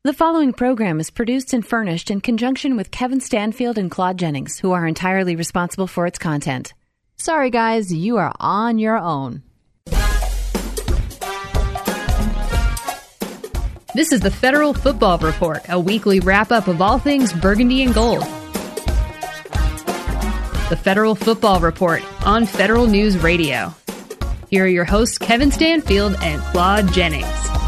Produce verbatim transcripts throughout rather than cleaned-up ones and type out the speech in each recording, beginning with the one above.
The following program is produced and furnished in conjunction with Kevin Stanfield and Claude Jennings, who are entirely responsible for its content. Sorry, guys, you are on your own. This is the Federal Football Report, a weekly wrap-up of all things burgundy and gold. The Federal Football Report on Federal News Radio. Here are your hosts, Kevin Stanfield and Claude Jennings.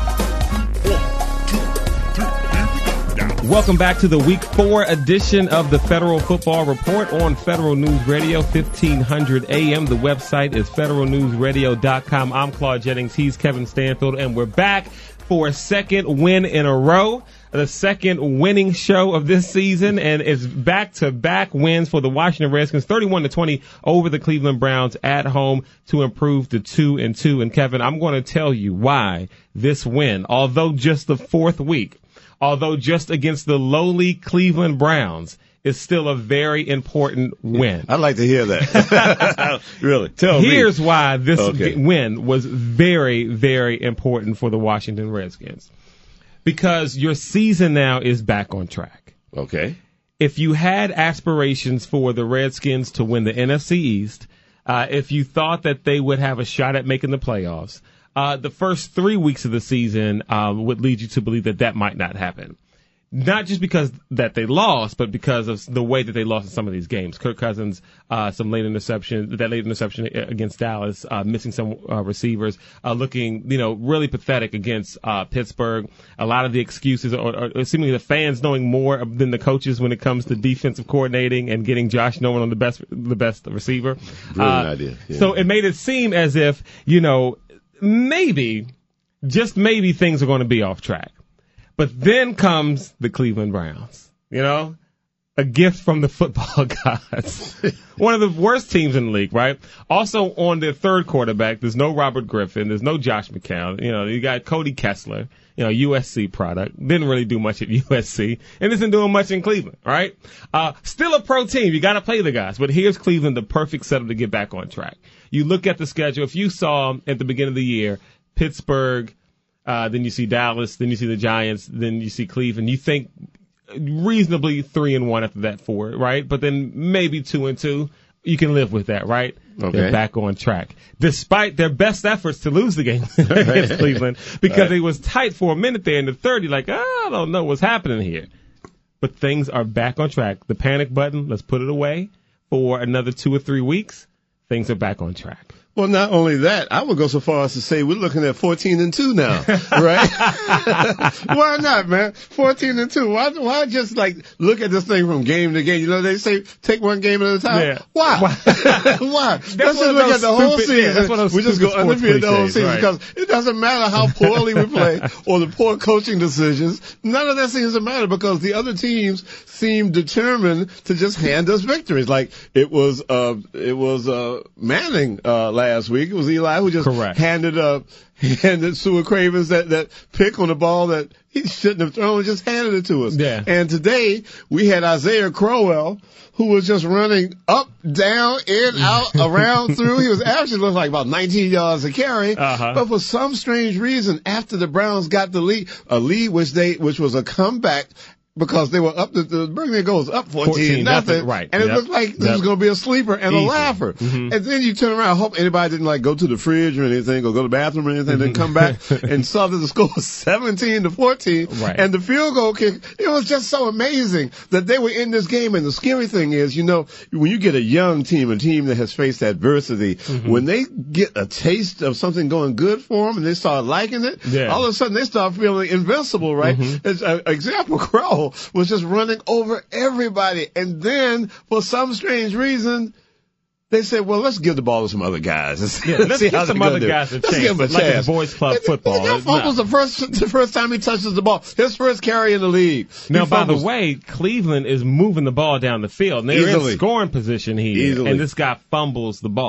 Welcome back to the week four edition of the Federal Football Report on Federal News Radio, fifteen hundred A M. The website is federal news radio dot com. I'm Claude Jennings. He's Kevin Stanfield, and we're back for a second win in a row, the second winning show of this season, and it's back-to-back wins for the Washington Redskins, thirty-one to twenty over the Cleveland Browns at home to improve to two and two. And Kevin, I'm going to tell you why this win, although just the fourth week, although just against the lowly Cleveland Browns, is still a very important win. I'd like to hear that. Really? Tell me. Here's why this Okay. win was very, very important for the Washington Redskins. Because your season now is back on track. Okay. If you had aspirations for the Redskins to win the N F C East, uh, if you thought that they would have a shot at making the playoffs, uh, the first three weeks of the season um, would lead you to believe that that might not happen. Not just because that they lost, but because of the way that they lost in some of these games. Kirk Cousins, uh, some late interception, that late interception against Dallas, uh, missing some uh, receivers, uh, looking, you know, really pathetic against uh, Pittsburgh. A lot of the excuses, or, or seemingly the fans knowing more than the coaches when it comes to defensive coordinating and getting Josh Norman on the best, the best receiver. Brilliant uh, idea. Yeah. So it made it seem as if, you know, maybe, just maybe things are going to be off track. But then comes the Cleveland Browns, you know, a gift from the football gods. One of the worst teams in the league, right? Also on their third quarterback, there's no Robert Griffin, there's no Josh McCown. You know, you got Cody Kessler, you know, U S C product. Didn't really do much at U S C and isn't doing much in Cleveland, right? Uh, still a pro team. You got to play the guys. But here's Cleveland, the perfect setup to get back on track. You look at the schedule. If you saw at the beginning of the year, Pittsburgh, Uh, then you see Dallas, then you see the Giants, then you see Cleveland. You think reasonably three and one after that four, right? But then maybe two and two. You can live with that, right? Okay. They're back on track. Despite their best efforts to lose the game against Cleveland, because Right. it was tight for a minute there in the third. You're like, oh, I don't know what's happening here. But things are back on track. The panic button, let's put it away for another two or three weeks. Things are back on track. Well, not only that, I would go so far as to say we're looking at fourteen and two now, right? Why not, man? fourteen and two. Why, why just like look at this thing from game to game? You know, they say take one game at a time. Yeah. Why? Why? Why? Let's just one of look those at the whole stupid- season. yeah, that's one of those we just go stupid sports undefeated the whole cliches, season right. because it doesn't matter how poorly we play or the poor coaching decisions. None of that seems to matter because the other teams seem determined to just hand us victories. Like it was, uh, it was, uh, Manning, uh, last week. It was Eli who just Correct. handed up, handed Stuart Cravens that, that pick on the ball that he shouldn't have thrown, just handed it to us. Yeah. And today we had Isaiah Crowell who was just running up, down, in, out, around, through. He was actually looked like about nineteen yards a carry. Uh-huh. But for some strange reason, after the Browns got the lead, a lead which they, which was a comeback, because they were up, the, the Burgundy goes up fourteen nothing, right. and it Yep. looked like this Yep. was going to be a sleeper and Easy. a laugher. Mm-hmm. And then you turn around, hope anybody didn't like go to the fridge or anything, or go to the bathroom or anything, then come back and saw that the score was seventeen to fourteen, Right. and the field goal kick. It was just so amazing that they were in this game. And the scary thing is, you know, when you get a young team, a team that has faced adversity, Mm-hmm. when they get a taste of something going good for them and they start liking it, Yeah. all of a sudden they start feeling invincible, right? Mm-hmm. As an example, Crow was just running over everybody. And then, for some strange reason, they said, well, let's give the ball to some other guys. Let's, Yeah, let's see give how some they're other gonna do. guys a Let's chance, give them a like it's chance. boys club And- football. and That fumbles No. the first, the first time he touches the ball. His first carry in the league. Now, He by the fumbles. way, Cleveland is moving the ball down the field. And they're Easily. in scoring position here. Easily. And this guy fumbles the ball.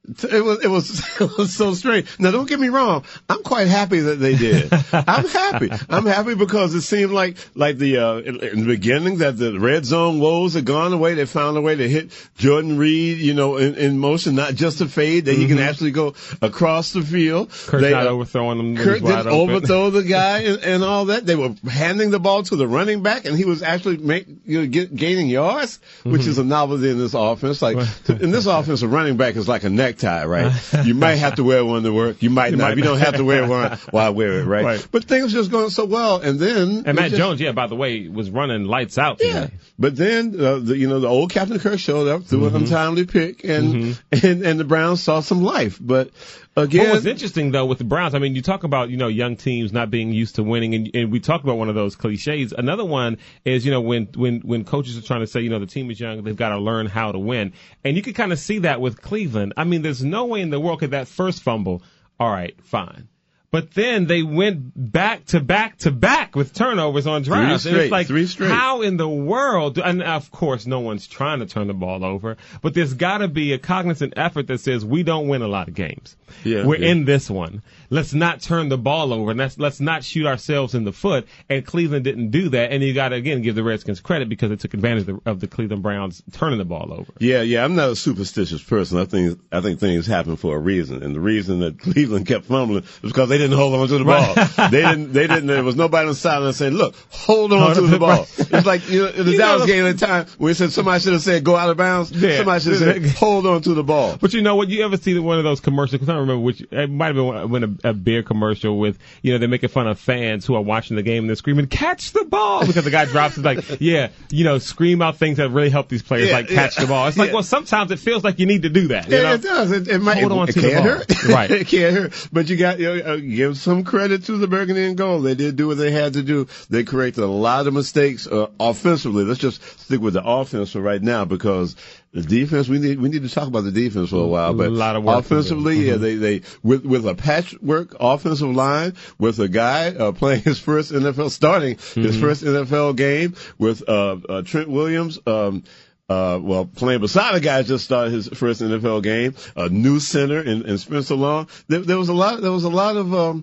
It was, it was, it was so strange. Now, don't get me wrong. I'm quite happy that they did. I'm happy. I'm happy because it seemed like, like the, uh, in, in the beginning that the red zone woes had gone away. They found a way to hit Jordan Reed, you know, in, in motion, not just a fade, that mm-hmm. he can actually go across the field. Kurt they, not uh, overthrowing him. Kurt didn't overthrow the guy and, and all that. They were handing the ball to the running back and he was actually make, you know, get, gaining yards, mm-hmm. which is a novelty in this offense. Like, in this offense, a running back is like a necktie, right? You might have to wear one to work. You might you not. Might you don't have to wear one while I wear it, right? right? But things just going so well, and then and Matt just, Jones, yeah, by the way, was running lights out today. Yeah. But then, uh, the, you know, the old Captain Kirk showed up, threw mm-hmm. an untimely pick, and, mm-hmm. and and the Browns saw some life. But again, what was interesting though with the Browns, I mean, you talk about you know young teams not being used to winning, and, and we talked about one of those cliches. Another one is you know when when when coaches are trying to say you know the team is young, they've got to learn how to win, and you can kind of see that with Cleveland. I mean, there's no way in the world could that first fumble. All right, fine. But then they went back to back to back with turnovers on drives. Three straight, it's like, three straight. How in the world? And of course, no one's trying to turn the ball over. But there's got to be a cognizant effort that says we don't win a lot of games. Yeah, We're yeah. in this one. Let's not turn the ball over, and let's let's not shoot ourselves in the foot. And Cleveland didn't do that. And you got to again give the Redskins credit because they took advantage of the, of the Cleveland Browns turning the ball over. Yeah, yeah. I'm not a superstitious person. I think I think things happen for a reason, and the reason that Cleveland kept fumbling was because they didn't hold on to the ball. they didn't. They didn't. There was nobody on the sideline saying, "Look, hold on hold to the ball." Right. It's like you know, in the you Dallas know, game at the time where it said somebody should have said, "Go out of bounds." Yeah. Somebody should have said, "Hold on to the ball." But you know what? You ever see one of those commercials? I don't remember which. It might have been when a, a beer commercial with you know they're making fun of fans who are watching the game and they're screaming, "Catch the ball!" because the guy drops it. Like, yeah, you know, scream out things that really help these players, yeah, like catch yeah. the ball. It's like, yeah. well, sometimes it feels like you need to do that. You yeah, know? it does. It, it might. Hold it, on it to can't the ball. hurt. Right. It can't hurt. But you got you know, uh, give some credit to the Burgundy and Gold. They did do what they had to do. They corrected a lot of mistakes uh, offensively. Let's just stick with the offense for right now because the defense. We need we need to talk about the defense for a while. But a lot of work offensively, mm-hmm. yeah, they they with with a patchwork offensive line with a guy uh, playing his first N F L starting mm-hmm. his first N F L game with uh, uh Trent Williams. Um, Uh, well, playing beside a guy just started his first N F L game, a new center in, in Spencer Long. There, there was a lot, there was a lot of, um,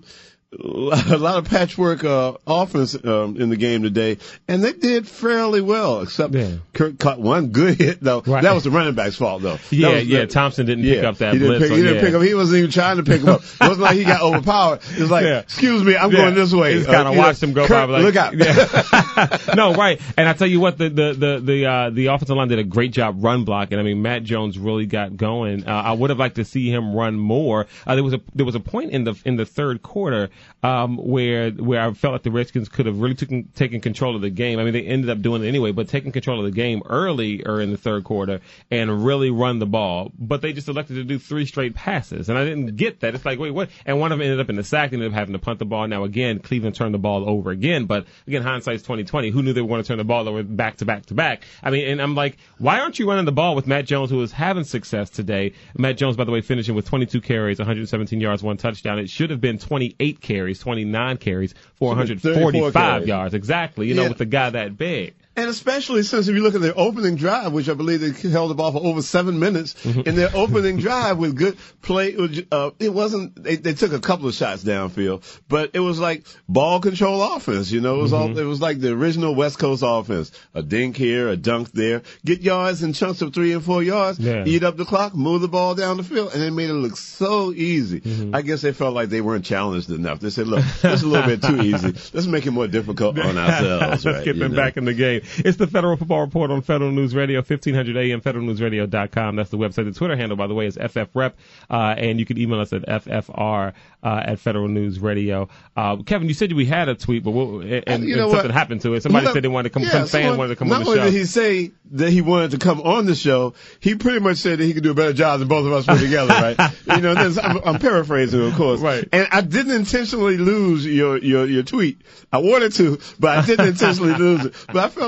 a lot of patchwork, uh, offense, um, in the game today. And they did fairly well, except yeah. Kirk caught one good hit though. Right. That was the running back's fault though. Yeah, was, yeah. that, Thompson didn't yeah, pick up that he didn't blitz. Pick, so, he didn't yeah. pick up. He wasn't even trying to pick him up. It wasn't like he got overpowered. It was like, yeah. excuse me, I'm yeah. going this way. He just kind of uh, watched know, him go Kirk, by. Like, look out. Yeah. No, right. And I tell you what, the, the, the, the, uh, the offensive line did a great job run blocking. I mean, Matt Jones really got going. Uh, I would have liked to see him run more. Uh, there was a, there was a point in the, in the third quarter, um, where, where I felt like the Redskins could have really taken, taken control of the game. I mean, they ended up doing it anyway, but taking control of the game early or in the third quarter and really run the ball. But they just elected to do three straight passes. And I didn't get that. It's like, wait, what? And one of them ended up in the sack, ended up having to punt the ball. Now again, Cleveland turned the ball over again, but again, hindsight's twenty twenty. Who knew they were going to turn the ball over back to back to back? I mean, and I'm like, why aren't you running the ball with Matt Jones, who is having success today? Matt Jones, by the way, finishing with twenty-two carries, one hundred seventeen yards, one touchdown. It should have been twenty-eight carries, twenty-nine carries, four hundred forty-five yards. Exactly. You know, yeah. with a guy that big. And especially since if you look at their opening drive, which I believe they held the ball for over seven minutes, mm-hmm. in their opening drive with good play, uh, it wasn't, they, they took a couple of shots downfield, but it was like ball control offense, you know, it was mm-hmm. all, it was like the original West Coast offense. A dink here, a dunk there, get yards in chunks of three and four yards, yeah. eat up the clock, move the ball down the field, and they made it look so easy. Mm-hmm. I guess they felt like they weren't challenged enough. They said, look, this is a little bit too easy. Let's make it more difficult on ourselves. Let's right, get them know? back in the game. It's the Federal Football Report on Federal News Radio, fifteen hundred A M, federal news radio dot com. That's the website. The Twitter handle, by the way, is F F Rep, uh, and you can email us at F F R uh, at Federal News Radio. Uh, Kevin, you said we had a tweet, but we'll, and, and you know something what? happened to it. Somebody well, said they wanted to come, yeah, some fan someone, wanted to come on the show. Not only did he say that he wanted to come on the show, he pretty much said that he could do a better job than both of us put together, right? You know, I'm, I'm paraphrasing, of course. Right. And I didn't intentionally lose your, your, your tweet. I wanted to, but I didn't intentionally lose it. But I felt like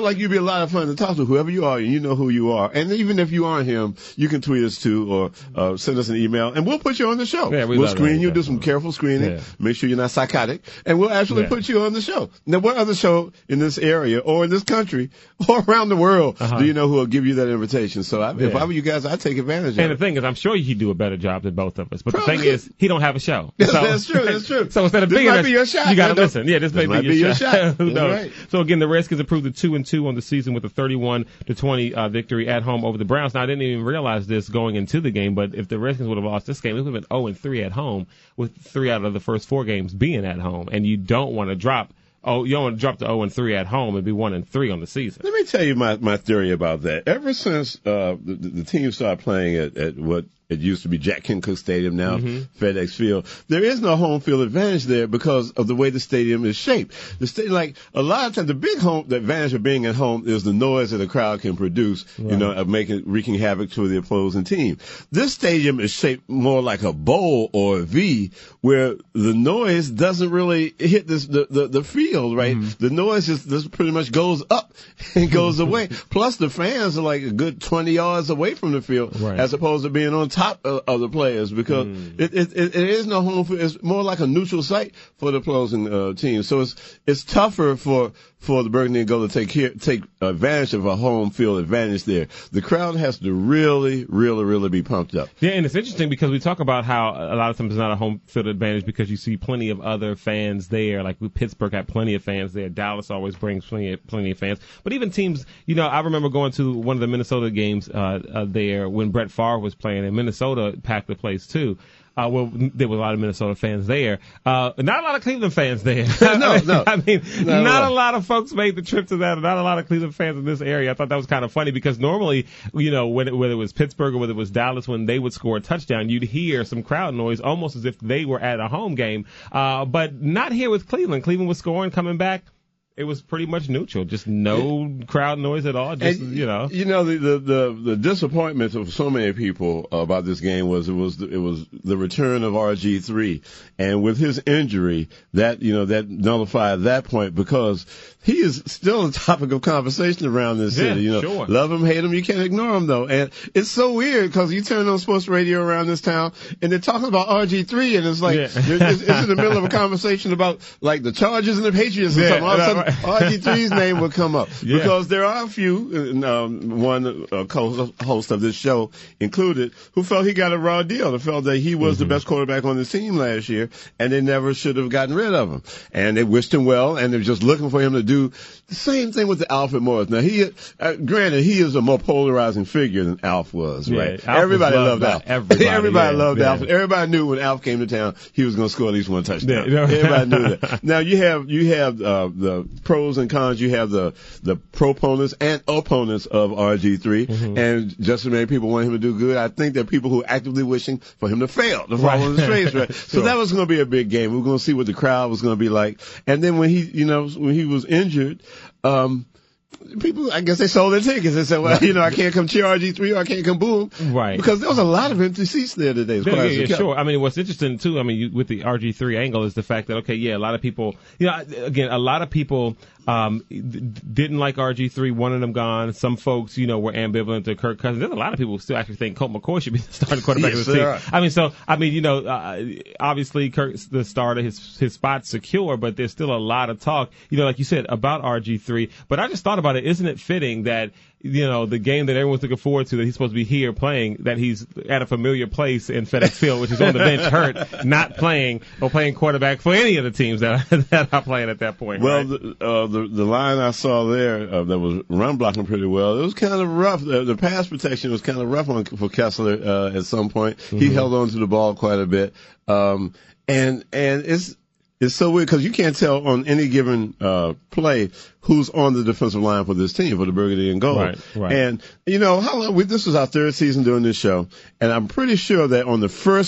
like you'd be a lot of fun to talk to, whoever you are, and you know who you are. And even if you aren't him, you can tweet us too, or uh, send us an email, and we'll put you on the show. Yeah, we we'll love screen that. you, do some careful screening, Yeah. make sure you're not psychotic, and we'll actually Yeah. put you on the show. Now, what other show in this area, or in this country, or around the world, Uh-huh. do you know who will give you that invitation? So I, if Yeah. I were you guys, I'd take advantage of And the it. thing is, I'm sure he'd do a better job than both of us. But Probably. the thing is, he don't have a show. Yes, So- that's true, that's true. So instead of This being might a- be your shot. you got to You know? listen. Yeah, this, This may might be, be your, your shot. shot. Who That's knows? right. So again, the Redskins improved to two and two on the season with a thirty-one to twenty uh, victory at home over the Browns. Now I didn't even realize this going into the game, but if the Redskins would have lost this game, it would have been oh and three at home, with three out of the first four games being at home. And you don't want to drop. Oh, you don't want to drop to oh and three at home and be one and three on the season. Let me tell you my, my theory about that. Ever since uh, the, the team started playing at, at what it used to be Jack Kent Cooke Stadium, now Mm-hmm. FedEx Field, there is no home field advantage there because of the way the stadium is shaped. The sta- like a lot of times, the big home, the advantage of being at home is the noise that the crowd can produce, Right. you know, of making wreaking havoc to the opposing team. This stadium is shaped more like a bowl or a V, where the noise doesn't really hit this the the, the field, right? Mm-hmm. The noise just this pretty much goes up and goes away. Plus, the fans are like a good twenty yards away from the field, Right. as opposed to being on top of, of the players, because Mm. it, it, it, it is no home field. It's more like a neutral site for the opposing uh, team. So it's it's tougher for for the Burgundy and Gold to take care, take advantage of a home field advantage there. The crowd has to really, really, really be pumped up. Yeah, and it's interesting because we talk about how a lot of times it's not a home field advantage because you see plenty of other fans there. Like Pittsburgh had plenty of fans there. Dallas always brings plenty of, plenty of fans. But even teams, you know, I remember going to one of the Minnesota games uh, uh, there when Brett Favre was playing, and Minnesota packed the place too. Uh, well, there were a lot of Minnesota fans there. Uh, not a lot of Cleveland fans there. No, no. I mean, Not a not lot. a lot of folks made the trip to that. Not a lot of Cleveland fans in this area. I thought that was kind of funny because normally, you know, when it, whether it was Pittsburgh or whether it was Dallas, when they would score a touchdown, you'd hear some crowd noise almost as if they were at a home game. Uh, but not here with Cleveland. Cleveland was scoring, coming back. It was pretty much neutral, just no crowd noise at all. Just, And, you know. you know the, the the the disappointment of so many people about this game was it was it was the return of R G three, and with his injury, that you know that nullified that point because he is still a topic of conversation around this Yeah, city. You know, sure. love him, hate him, you can't ignore him though, and it's so weird because you turn on sports radio around this town and they're talking about R G three, and it's like Yeah. it's, it's in the middle of a conversation about like the Chargers and the Patriots or Yeah, something. All of a right, sudden, right. R G three's name would come up Yeah. because there are a few, and, um, one uh, co-host of this show included, who felt he got a raw deal. They felt that he was Mm-hmm. the best quarterback on the team last year, and they never should have gotten rid of him. And they wished him well, and they're just looking for him to do the same thing with the Alfred Morris. Now, he, uh, granted, he is a more polarizing figure than Alf was, Yeah, right? Alf was everybody loved loved by Alf. everybody, Everybody yeah, loved yeah. Alf. Everybody knew when Alf came to town, he was going to score at least one touchdown. Yeah, you know. Everybody knew that. Now, you have you have uh, the pros and cons. You have the the proponents and opponents of R G three, Mm-hmm. and just as many people want him to do good. I think there are people who are actively wishing for him to fail, to fall Right. on his face, right? So Sure. that was going to be a big game. We were going to see what the crowd was going to be like. And then when he, you know, when he was injured, um, people, I guess they sold their tickets. They said, well, you know, I can't come cheer R G three or I can't come boo him. Right. Because there was a lot of empty seats there today. as Yeah, far yeah, as it yeah, kept. sure. I mean, what's interesting too, I mean, you, with the R G three angle is the fact that, okay, yeah, a lot of people, you know, again, a lot of people, um, d- didn't like R G three, wanted him gone. Some folks, you know, were ambivalent to Kirk Cousins. There's a lot of people who still actually think Colt McCoy should be the starting quarterback Yes, of the team. there are. I mean, so, I mean, you know, uh, obviously Kirk's the starter, his, his spot's secure, but there's still a lot of talk, you know, like you said, about R G three. But I just thought about it, isn't it fitting that, you know, the game that everyone's looking forward to, that he's supposed to be here playing, that he's at a familiar place in FedEx Field, which is on the bench hurt, not playing or playing quarterback for any of the teams that are, that are playing at that point. Well, right? the, uh, the the line I saw there uh, that was run blocking pretty well. It was kind of rough. The, the pass protection was kind of rough on for Kessler uh, at some point. Mm-hmm. He held on to the ball quite a bit, um, and and it's. It's so weird because you can't tell on any given uh, play who's on the defensive line for this team, for the Burgundy and Gold. Right, right. And, you know, how long, we, this was our third season doing this show, and I'm pretty sure that on the first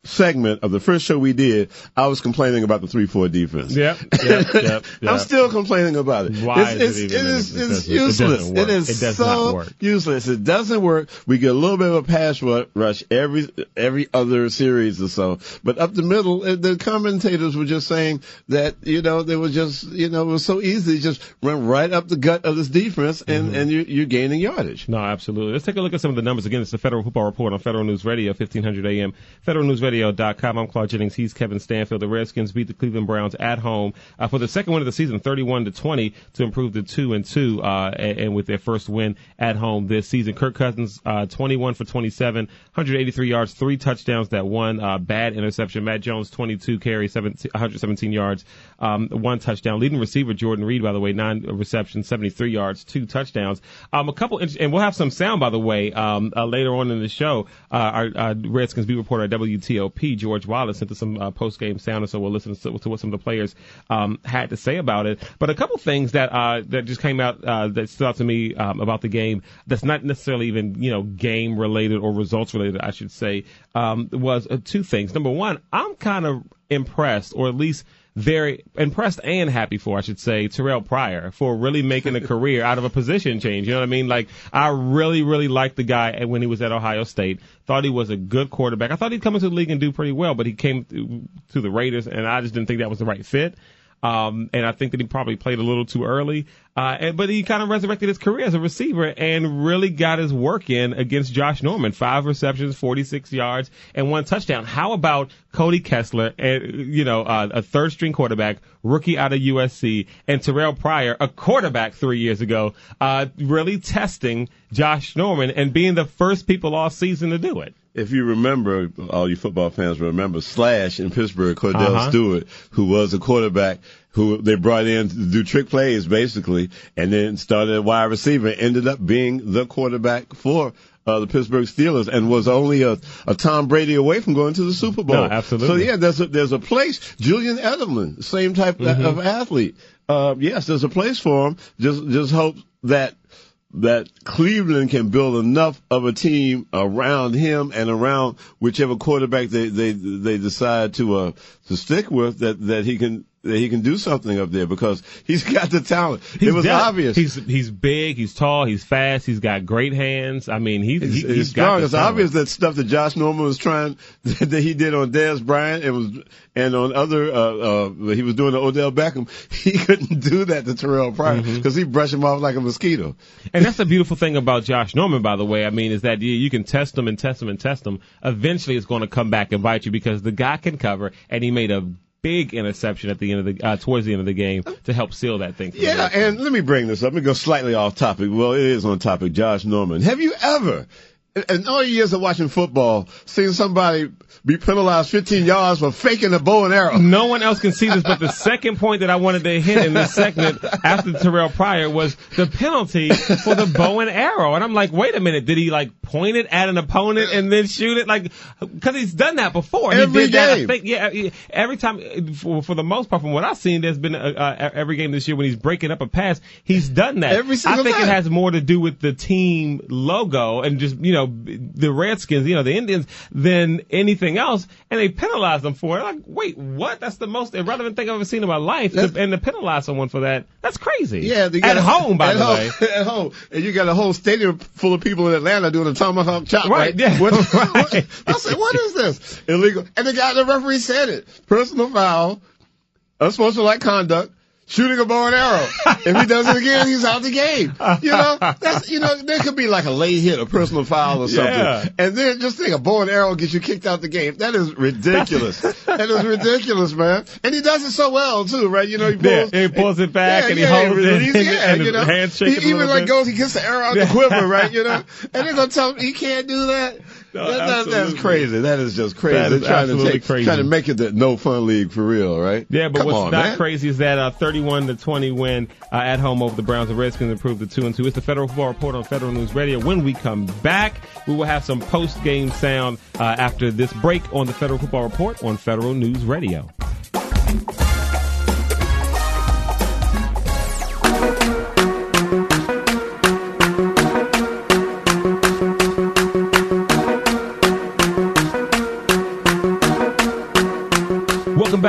segment of the first show we did, I was complaining about the three four defense. Yep, yep, yep, yep. I'm still complaining about it. Why it's, is it's, it even? It is, it it's useless. It, it is it does so not work. useless. It doesn't work. We get a little bit of a pass rush every every other series or so, but up the middle, the commentators were just saying that you know they were just you know it was so easy to just run right up the gut of this defense, and Mm-hmm. and you're, you're gaining yardage. No, absolutely. Let's take a look at some of the numbers. Again, it's the Federal Football Report on Federal News Radio, fifteen hundred A M, federal news radio dot com. I'm Claude Jennings. He's Kevin Stanfield. The Redskins beat the Cleveland Browns at home uh, for the second win of the season, thirty-one to twenty, to improve to two and two, uh, and, and with their first win at home this season. Kirk Cousins, uh, twenty-one for twenty-seven, one hundred eighty-three yards, three touchdowns. That one uh, bad interception. Matt Jones, twenty-two carries, one hundred seventeen yards, um, one touchdown. Leading receiver Jordan Reed, by the way, nine receptions, seventy-three yards, two touchdowns. Um, a couple, and we'll have some sound, by the way, um, uh, later on in the show. Uh, our uh, Redskins beat reporter at W T O P, George Wallace, sent us some uh, post-game sound, and so we'll listen to, to what some of the players um, had to say about it. But a couple things that uh, that just came out uh, that stood out to me um, about the game that's not necessarily even you know game related or results related, I should say, um, was uh, two things. Number one, I'm kind of impressed, or at least very impressed and happy for, I should say, Terrell Pryor for really making a career out of a position change. You know what I mean? Like, I really, really liked the guy when he was at Ohio State. Thought he was a good quarterback. I thought he'd come into the league and do pretty well, but he came to, to the Raiders, and I just didn't think that was the right fit. Um, and I think that he probably played a little too early. Uh, and, but he kind of resurrected his career as a receiver and really got his work in against Josh Norman. Five receptions, forty-six yards, and one touchdown. How about Cody Kessler, and, you know, uh, a third string quarterback, rookie out of U S C, and Terrell Pryor, a quarterback three years ago, uh, really testing Josh Norman and being the first people all season to do it. If you remember, all you football fans remember Slash in Pittsburgh, Cordell Uh-huh. Stewart, who was a quarterback who they brought in to do trick plays, basically, and then started at wide receiver, ended up being the quarterback for uh, the Pittsburgh Steelers, and was only a, a Tom Brady away from going to the Super Bowl. No, absolutely. So, yeah, there's a, there's a place. Julian Edelman, same type Mm-hmm. of athlete. Uh, yes, there's a place for him. Just, just hope that that Cleveland can build enough of a team around him and around whichever quarterback they they they decide to uh to stick with, that that he can that he can do something up there, because he's got the talent. He's it was dead. obvious. He's he's big, he's tall, he's fast, he's got great hands. I mean, he's He's, he, he's he's strong. got the It's talent. obvious that stuff that Josh Norman was trying, that he did on Dez Bryant, and was, and on other, uh, uh, he was doing to Odell Beckham. He couldn't do that to Terrell Pryor, because Mm-hmm. he brushed him off like a mosquito. And that's the beautiful thing about Josh Norman, by the way. I mean, is that you, you can test him and test him and test him. Eventually, it's going to come back and bite you, because the guy can cover, and he made a big interception at the end of the uh, towards the end of the game to help seal that thing. For Yeah, the and let me bring this up. Let me go slightly off topic. Well, it is on topic. Josh Norman. Have you ever, in all your years of watching football, seen somebody be penalized fifteen yards for faking a bow and arrow? No one else can see this, but the second point that I wanted to hit in this segment after Terrell Pryor was the penalty for the bow and arrow. And I'm like, wait a minute, did he like point it at an opponent and then shoot it? Like, cause he's done that before. Every he did that, I game. think, yeah, every time, for, for the most part, from what I've seen, there's been a, uh, every game this year when he's breaking up a pass, he's done that. Every single I think time. it has more to do with the team logo and just, you know, the Redskins, you know, the Indians, than anything else. And they penalize them for it. Like, wait, what? That's the most irrelevant thing I've ever seen in my life. To, and to penalize someone for that, that's crazy. Yeah, they at got a- home, by at the home, way. At home, and you got a whole stadium full of people in Atlanta doing a tomahawk chop. Right, Right. yeah, What, right. I said, what is this? Illegal. And the guy, the referee said it. Personal foul, unsportsmanlike conduct, shooting a bow and arrow. If he does it again, he's out the game. You know, that's, you know, there could be like a late hit, a personal foul or something. Yeah. And then just think, a bow and arrow gets you kicked out the game. That is ridiculous. That is ridiculous, man. And he does it so well too, right? You know, he Yeah, pulls, he pulls it back yeah, and he yeah, holds it releases- and- yeah, and you the know, hand's shaking a he even little like bit. goes, he gets the arrow out the quiver, right? You know, and they're gonna tell him he can't do that. No, that, that that's absolutely. crazy. That is just crazy. That is They're trying to absolutely take, crazy. trying to make it the no fun league for real, right? Yeah, but Come what's on, not man. crazy is that uh, thirty-one to twenty win uh, at home over the Browns. The Redskins improved to two and two. It's the Federal Football Report on Federal News Radio. When we come back, we will have some post-game sound uh, after this break on the Federal Football Report on Federal News Radio.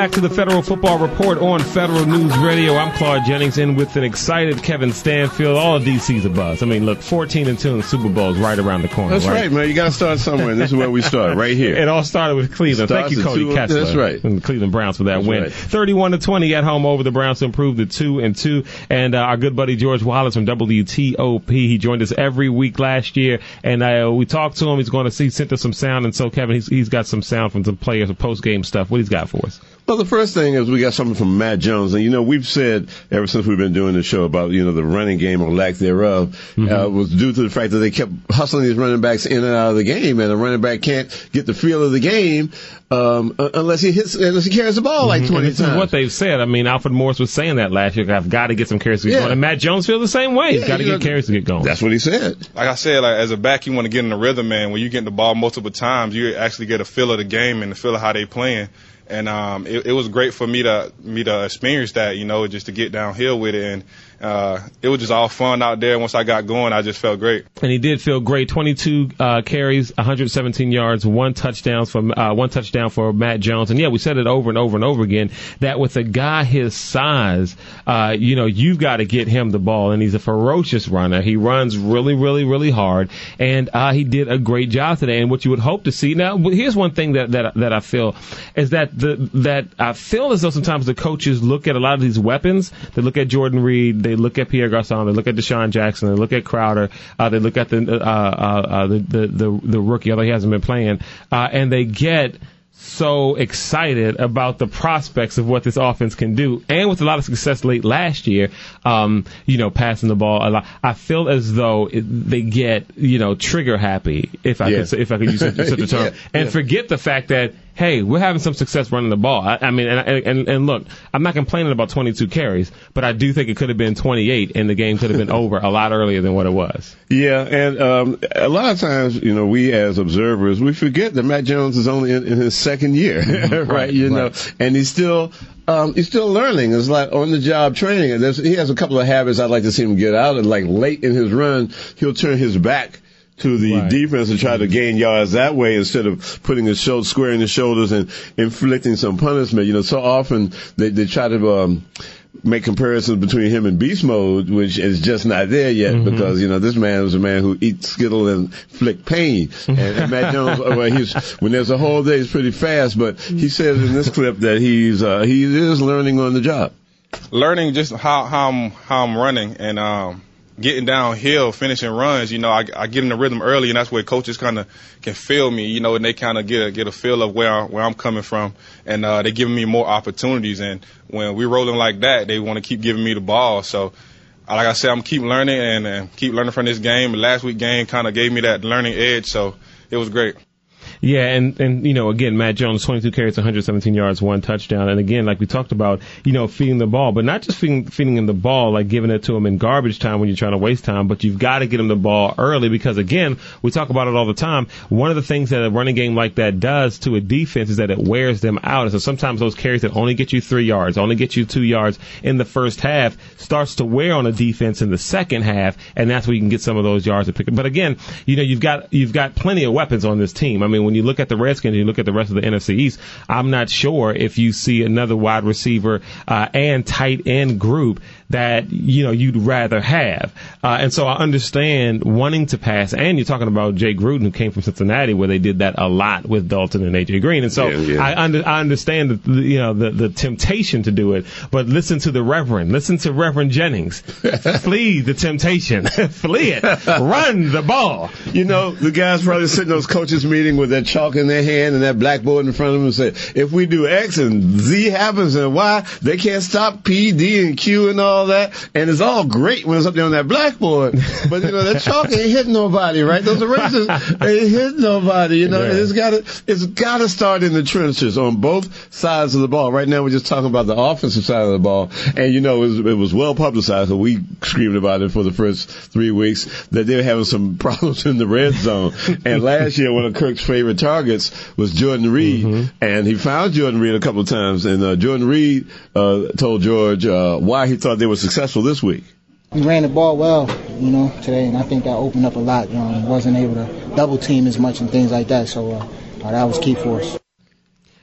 back to the Federal Football Report on Federal News Radio. I'm Claude Jennings, in with an excited Kevin Stanfield. All of D C's a buzz. I mean, look, fourteen and two in the Super Bowl is right around the corner. That's right, right man. You got to start somewhere, and this is where we start, right here. It all started with Cleveland. Starts Thank you, Cody two, Kessler. That's right. And the Cleveland Browns for that that's win. Right. thirty-one to twenty at home over the Browns to improve to two and two. And uh, our good buddy George Wallace from W T O P, he joined us every week last year, and uh, we talked to him. He's going to see, he sent us some sound, and so Kevin, he's, he's got some sound from some players, some post-game stuff. What he's got for us? Well, the first thing is we got something from Matt Jones. And, you know, we've said ever since we've been doing the show about, you know, the running game or lack thereof mm-hmm. uh, was due to the fact that they kept hustling these running backs in and out of the game. And a running back can't get the feel of the game um, unless he hits, unless he carries the ball like twenty mm-hmm. times. Is what they've said. I mean, Alfred Morris was saying that last year. I've got to get some carries to get yeah. going. And Matt Jones feels the same way. He's yeah, got to get know, carries to get going. That's what he said. Like I said, like as a back, you want to get in the rhythm, man. When you get the ball multiple times, you actually get a feel of the game and the feel of how they playing. And um, it, it was great for me to me to experience that, you know, just to get downhill with it. And uh, it was just all fun out there. Once I got going, I just felt great. And he did feel great. twenty-two uh, carries, one hundred seventeen yards, one touchdown for uh, one touchdown for Matt Jones. And yeah, we said it over and over and over again that with a guy his size, uh, you know, you've got to get him the ball. And he's a ferocious runner. He runs really, really, really hard. And uh, he did a great job today. And what you would hope to see now, here's one thing that that that I feel is that the that I feel as though sometimes the coaches look at a lot of these weapons. They look at Jordan Reed. They look at Pierre Garçon. They look at Deshaun Jackson. They look at Crowder. Uh, they look at the, uh, uh, uh, the, the, the, the rookie, although he hasn't been playing. Uh, and they get so excited about the prospects of what this offense can do. And with a lot of success late last year, um, you know, passing the ball a lot, I feel as though it, they get, you know, trigger happy, if I yeah. could, if I could use such, such a term, yeah. and yeah. forget the fact that, hey, we're having some success running the ball. I, I mean, and, and and look, I'm not complaining about twenty-two carries, but I do think it could have been twenty-eight, and the game could have been over a lot earlier than what it was. Yeah, and um, a lot of times, you know, we as observers, we forget that Matt Jones is only in, in his second year, right? right? You right. know, and he's still. Um, he's still learning. It's like on-the-job training. And there's, he has a couple of habits I'd like to see him get out. And like late in his run, he'll turn his back to the right. defense and try to gain yards that way instead of putting his shoulder, squaring his shoulders and inflicting some punishment. You know, so often they, they try to, um, make comparisons between him and beast mode, which is just not there yet mm-hmm. because, you know, this man is a man who eats Skittle and flick pain. And, and Matt Jones, well, he's, when there's a whole day, he's pretty fast, but he says in this clip that he's, uh, he is learning on the job. Learning just how, how I'm, how I'm running and, um, getting downhill, finishing runs, you know, I, I get in the rhythm early, and that's where coaches kind of can feel me, you know, and they kind of get a, get a feel of where, I, where I'm coming from, and uh, they're giving me more opportunities. And when we're rolling like that, they want to keep giving me the ball. So, like I said, I'm keep learning and, and keep learning from this game. The last week game kind of gave me that learning edge, so it was great. Yeah, and, and, you know, again, Matt Jones, twenty-two carries, one hundred seventeen yards, one touchdown. And again, like we talked about, you know, feeding the ball, but not just feeding, feeding him the ball, like giving it to him in garbage time when you're trying to waste time, but you've got to get him the ball early because, again, we talk about it all the time. One of the things that a running game like that does to a defense is that it wears them out. And so sometimes those carries that only get you three yards, only get you two yards in the first half starts to wear on a defense in the second half, and that's where you can get some of those yards to pick up. But again, you know, you've got, you've got plenty of weapons on this team. I mean, when you look at the Redskins and you look at the rest of the N F C East, I'm not sure if you see another wide receiver uh, and tight end group that, you know, you'd rather have. Uh, and so I understand wanting to pass, and you're talking about Jay Gruden, who came from Cincinnati, where they did that a lot with Dalton and A J Green. And so yeah, yeah. I, under, I understand the, you know, the, the temptation to do it, but listen to the Reverend. Listen to Reverend Jennings. Flee the temptation. Flee it. Run the ball. You know, the guys probably sitting in those coaches meeting with that chalk in their hand and that blackboard in front of them and say, if we do X and Z happens and Y, they can't stop P, D, and Q and all that. And it's all great when it's up there on that blackboard. But, you know, that chalk ain't hitting nobody, right? Those erasers ain't hitting nobody, you know. Yeah. It's got to it's got to start in the trenches on both sides of the ball. Right now we're just talking about the offensive side of the ball. And, you know, it was, it was well publicized, so we screamed about it for the first three weeks, that they were having some problems in the red zone. And last year, one of Kirk's favorite targets was Jordan Reed, mm-hmm. and he found Jordan Reed a couple of times, and uh, Jordan Reed uh, told George uh, why he thought they were successful this week. We ran the ball well, you know, today, and I think that opened up a lot. Um, wasn't able to double team as much and things like that, so uh, uh, that was key for us.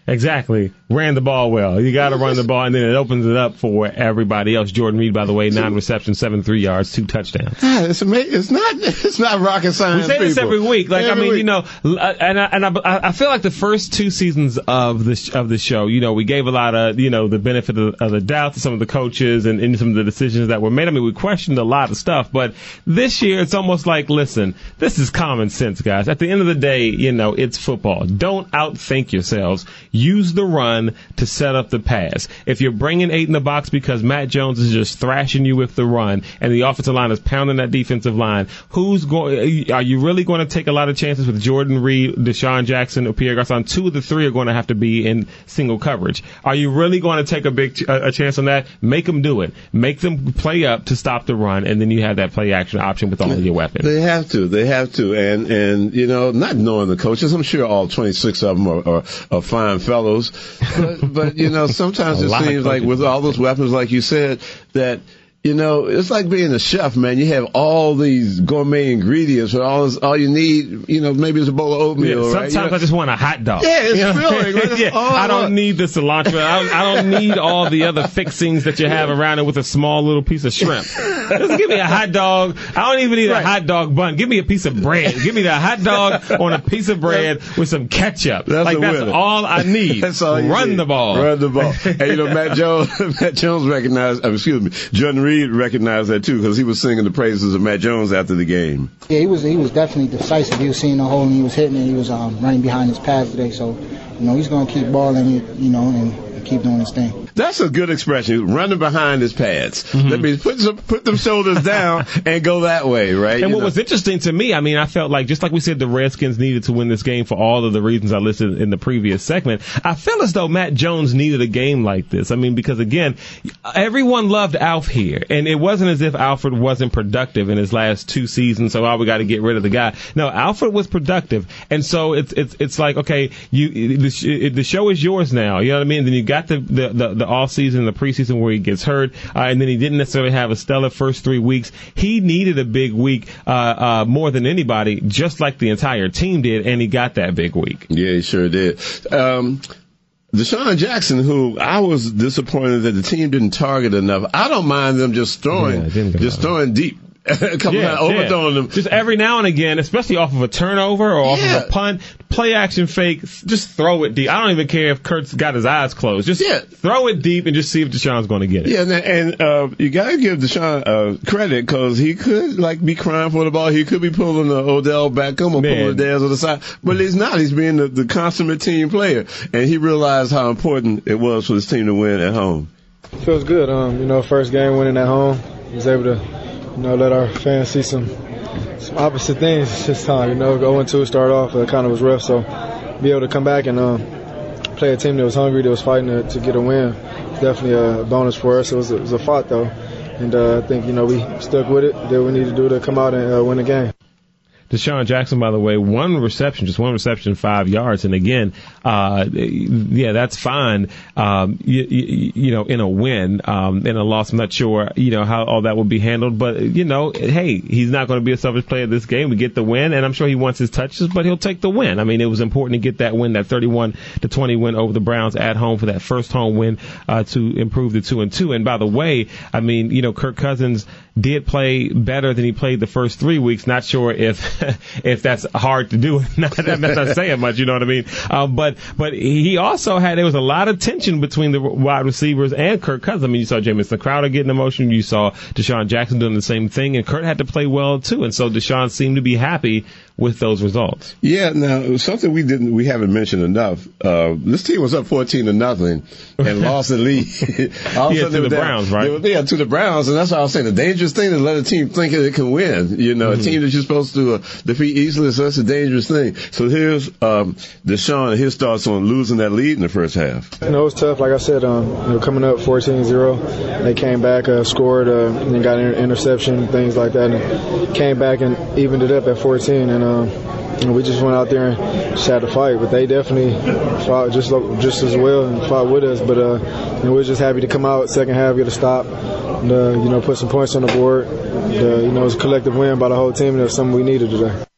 Exactly. Ran the ball well. You got to run the ball, and then it opens it up for everybody else. Jordan Reed, by the way, nine receptions, seven three yards, two touchdowns. It's amazing. It's not. It's not rocket science. We say this people. every week. Like every I mean, week. you know, and I, and I, I feel like the first two seasons of the of the show, you know, we gave a lot of you know the benefit of, of the doubt to some of the coaches and, and some of the decisions that were made. I mean, we questioned a lot of stuff, but this year it's almost like, listen, this is common sense, guys. At the end of the day, you know, it's football. Don't outthink yourselves. Use the run to set up the pass. If you're bringing eight in the box because Matt Jones is just thrashing you with the run and the offensive line is pounding that defensive line, who's going? Are you really going to take a lot of chances with Jordan Reed, Deshaun Jackson, or Pierre Garçon? Two of the three are going to have to be in single coverage. Are you really going to take a big ch- a chance on that? Make them do it. Make them play up to stop the run, and then you have that play action option with all of your weapons. They have to. They have to. And and you know, not knowing the coaches, I'm sure all twenty-six of them are, are, are fine fellows. But, but, you know, sometimes it seems like with all those weapons, like you said, that, you know, it's like being a chef, man. You have all these gourmet ingredients, but all this, all you need, you know, maybe it's a bowl of oatmeal, yeah, right? Sometimes you know? I just want a hot dog. Yeah, it's you know? filling. Right? yeah, all I I don't want. need the cilantro. I don't, I don't need all the other fixings that you have around it with a small little piece of shrimp. Just give me a hot dog. I don't even need right. a hot dog bun. Give me a piece of bread. Give me the hot dog on a piece of bread with some ketchup. That's like that's winner. all I need. That's all you Run need. the ball. Run the ball. And you know, Matt Jones, Matt Jones recognized. Uh, excuse me, Jordan Reed recognized that too because he was singing the praises of Matt Jones after the game. Yeah, he was he was definitely decisive. He was seeing the hole and he was hitting it. He was um, running behind his pads today. So, you know, he's going to keep balling, you know, and, and keep doing his thing. That's a good expression. Running behind his pads. Mm-hmm. That means put some, put them shoulders down and go that way, right? And you what know? was interesting to me, I mean, I felt like, just like we said, the Redskins needed to win this game for all of the reasons I listed in the previous segment. I feel as though Matt Jones needed a game like this. I mean, because again, everyone loved Alf here, and it wasn't as if Alfred wasn't productive in his last two seasons. So, oh, we got to get rid of the guy. No, Alfred was productive, and so it's it's it's like, okay, you the, the show is yours now. You know what I mean? And then you got the the the, the off season, the preseason where he gets hurt, uh, and then he didn't necessarily have a stellar first three weeks. He needed a big week uh, uh, more than anybody, just like the entire team did, and he got that big week. Yeah, he sure did. Um, Deshaun Jackson, who I was disappointed that the team didn't target enough. I don't mind them just throwing, Yeah, just throwing deep. Coming yeah, out, overthrowing yeah. them. Just every now and again, especially off of a turnover or off Yeah. of a punt, play action fake, just throw it deep. I don't even care if Kurt's got his eyes closed. Just Yeah. throw it deep and just see if Deshaun's going to get it. Yeah, and, and uh, you gotta give Deshaun uh, credit because he could like be crying for the ball. He could be pulling the Odell Beckham or Man. pulling the Dez on the side, but he's not. He's being the, the consummate team player, and he realized how important it was for his team to win at home. Feels good. Um, you know, first game winning at home, he was able to, you know, let our fans see some some opposite things this time. You know, go into start off, it kind of was rough, so be able to come back and um, play a team that was hungry, that was fighting to, to get a win, it's definitely a bonus for us. It was a, it was a fight though, and uh, I think, you know, we stuck with it. Did what we need to do to come out and uh, win the game. Deshaun Jackson, by the way, one reception, just one reception, five yards. And again, uh, yeah, that's fine. Um, you, you, you know, in a win, um, in a loss, I'm not sure, you know, how all that will be handled. But, you know, hey, he's not going to be a selfish player this game. We get the win, and I'm sure he wants his touches, but he'll take the win. I mean, it was important to get that win, that thirty-one to twenty win over the Browns at home for that first home win, uh, to improve the two and two. And by the way, I mean, you know, Kirk Cousins did play better than he played the first three weeks. Not sure if if that's hard to do. not, that's not saying much, you know what I mean? Um, but but he also had, there was a lot of tension between the wide receivers and Kirk Cousins. I mean, you saw Jamison Crowder getting emotion. You saw Deshaun Jackson doing the same thing, and Kurt had to play well too. And so Deshaun seemed to be happy with those results. Yeah, now something we didn't, we haven't mentioned enough. Uh, this team was up fourteen to nothing and lost the lead. All yeah, to the down, Browns, right? Were, yeah, to the Browns, and that's what I was saying. The dangerous thing is let a team think it can win. You know, mm-hmm. a team that you're supposed to uh, defeat easily, so that's a dangerous thing. So here's um, Deshaun and his thoughts on losing that lead in the first half. You know, it was tough. Like I said, um, you know, coming up fourteen zero, they came back, uh, scored, uh, and then got an interception, things like that, and came back and evened it up at fourteen. And um, you know, we just went out there and just had to fight. But they definitely fought just just as well and fought with us. But uh, you know, we were just happy to come out second half, get a stop, and uh, you know, put some points on the board. And, uh, you know, it was a collective win by the whole team, and it was something we needed today.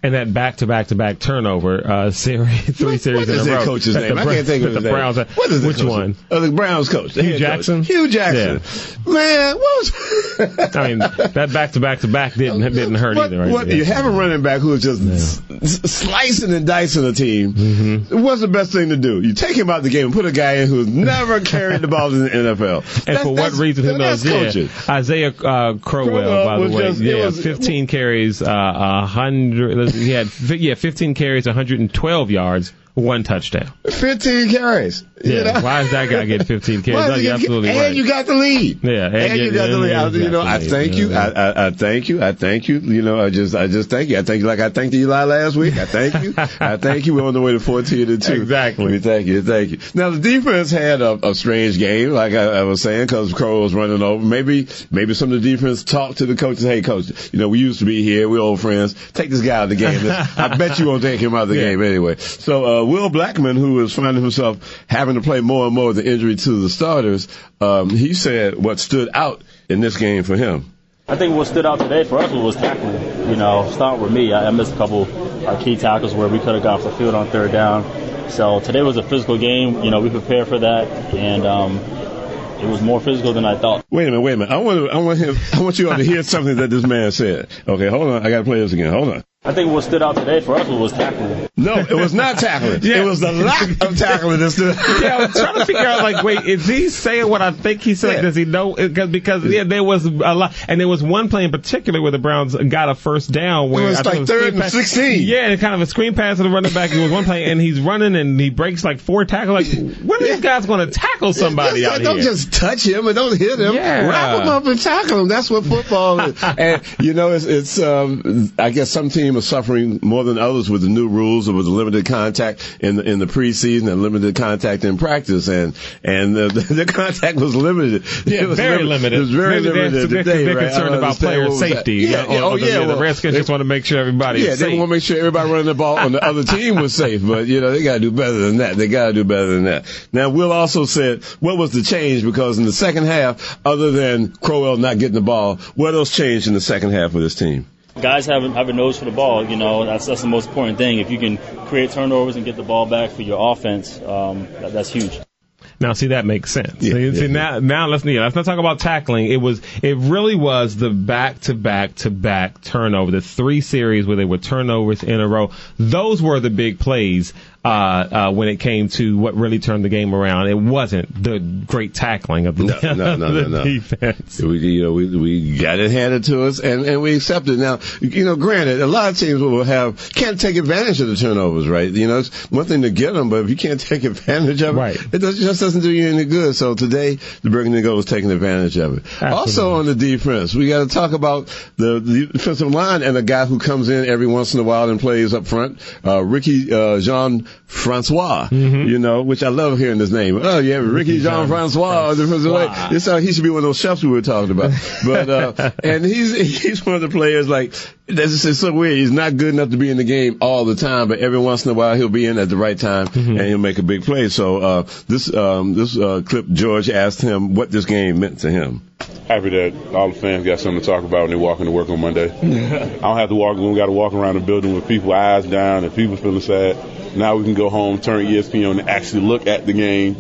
And that back-to-back-to-back turnover uh, series, three what, series what in is a that row. coach's name? The, I can't think of his the name. Browns. What is the Which coach? one? Oh, the Browns coach. The Hugh head Jackson? Coach. Hugh Jackson. Yeah. Man, what was... I mean, that back-to-back-to-back didn't didn't hurt what, either. Right? What, Yeah. you have a running back who is just Yeah. s- slicing and dicing a team. Mm-hmm. What's the best thing to do? You take him out of the game and put a guy in who's never carried the ball in the N F L. And That's- for what that's- reason, who knows? that's Yeah. coaching. Isaiah uh, Crowell, Crowell by the was way, just- it yeah, was- fifteen carries, uh, a hundred. He had fi- yeah, fifteen carries, one hundred twelve yards, one touchdown. fifteen carries. Yeah, You know? why is that guy getting fifteen carries? Why No, is he you're getting- absolutely and right. you got the lead. Yeah, and and you- you got the and lead. you I, got you know, the I lead. thank you. Yeah. I, I, I thank you. I thank you. You know, I just, I just thank you. I thank you like I thanked Eli last week. I thank you. I thank you. We're on the way to fourteen to two. Exactly. We thank you. Thank you. Now the defense had a, a strange game, like I, I was saying, because Crow was running over. Maybe, maybe some of the defense talked to the coaches. Hey, coach, you know, we used to be here. We're old friends. Take this guy out of the game. I bet you won't take him out of the Yeah. game anyway. So uh, Will Blackman, who is finding himself having to play more and more with the injury to the starters, um, he said what stood out in this game for him. I think what stood out today for us was tackling. You know, start with me. I, I missed a couple uh, key tackles where we could have got off the field on third down. So today was a physical game. You know, we prepared for that, and um, it was more physical than I thought. Wait a minute, wait a minute. I want to, I want him, I want you all to hear something that this man said. Okay, hold on. I got to play this again. Hold on. I think what stood out today for us was tackling. No, it was not tackling. Yeah. It was the lack of tackling that stood. Yeah, I was trying to figure out, like, wait, is he saying what I think he said? Yeah. Does he know? Because, because, yeah, there was a lot, and there was one play in particular where the Browns got a first down where It was I think like a third screen and pass- sixteen. Yeah, and kind of a screen pass to the running back. There was one play, and he's running and he breaks like four tackles. Like, when are these guys going to tackle somebody Just- out don't here? just touch him and don't hit him. Yeah. Wrap him up and tackle him. That's what football is. And, you know, it's, it's um, I guess some teams are suffering more than others with the new rules or with the limited contact in the, in the preseason and limited contact in practice. And, and the, the contact was limited. Yeah, it was very limited. It was very Maybe limited they're, they're, today, they're right? concerned I don't about understand player what was that. safety. Yeah, or, yeah, oh, or the, yeah. the well, Redskins they- just want to make sure everybody's Yeah, safe. they want to make sure everybody running the ball on the other team was safe, but you know they got to do better than that. They got to do better than that. Now, Will also said what was the change because in the second half, other than Crowell not getting the ball, what else changed in the second half of this team? Guys have, have a nose for the ball. You know, that's that's the most important thing. If you can create turnovers and get the ball back for your offense, um, that, that's huge. Now, see, that makes sense. Yeah, see, yeah, see, yeah. now, now let's, yeah, let's not talk about tackling. It was, it really was the back-to-back-to-back turnover, the three series where they were turnovers in a row. Those were the big plays, uh, uh, when it came to what really turned the game around. It wasn't the great tackling of the, No, no, no, the no, no. defense. We, you know, we, we got it handed to us, and, and we accepted. Now, you know, granted, a lot of teams will have can't take advantage of the turnovers, right? You know, it's one thing to get them, but if you can't take advantage of it, Right. it does, just doesn't do you any good. So today, the Burgundy Gold was taking advantage of it. Absolutely. Also on the defense, we got to talk about the, the defensive line and a guy who comes in every once in a while and plays up front, uh, Ricky uh, Jean Francois. Mm-hmm. You know, which I love hearing his name. Oh yeah, Ricky Jean Francois. Francois. This uh, he should be one of those chefs we were talking about. But uh, and he's he's one of the players like that's it's so weird. He's not good enough to be in the game all the time, but every once in a while he'll be in at the right time Mm-hmm. and he'll make a big play. So uh, this um, this uh, clip, George asked him what this game meant to him. Happy that all the fans got something to talk about when they walk into work on Monday. I don't have to walk. We got to walk around the building with people eyes down and people feeling sad. Now we can go home, turn E S P N on, and actually look at the game.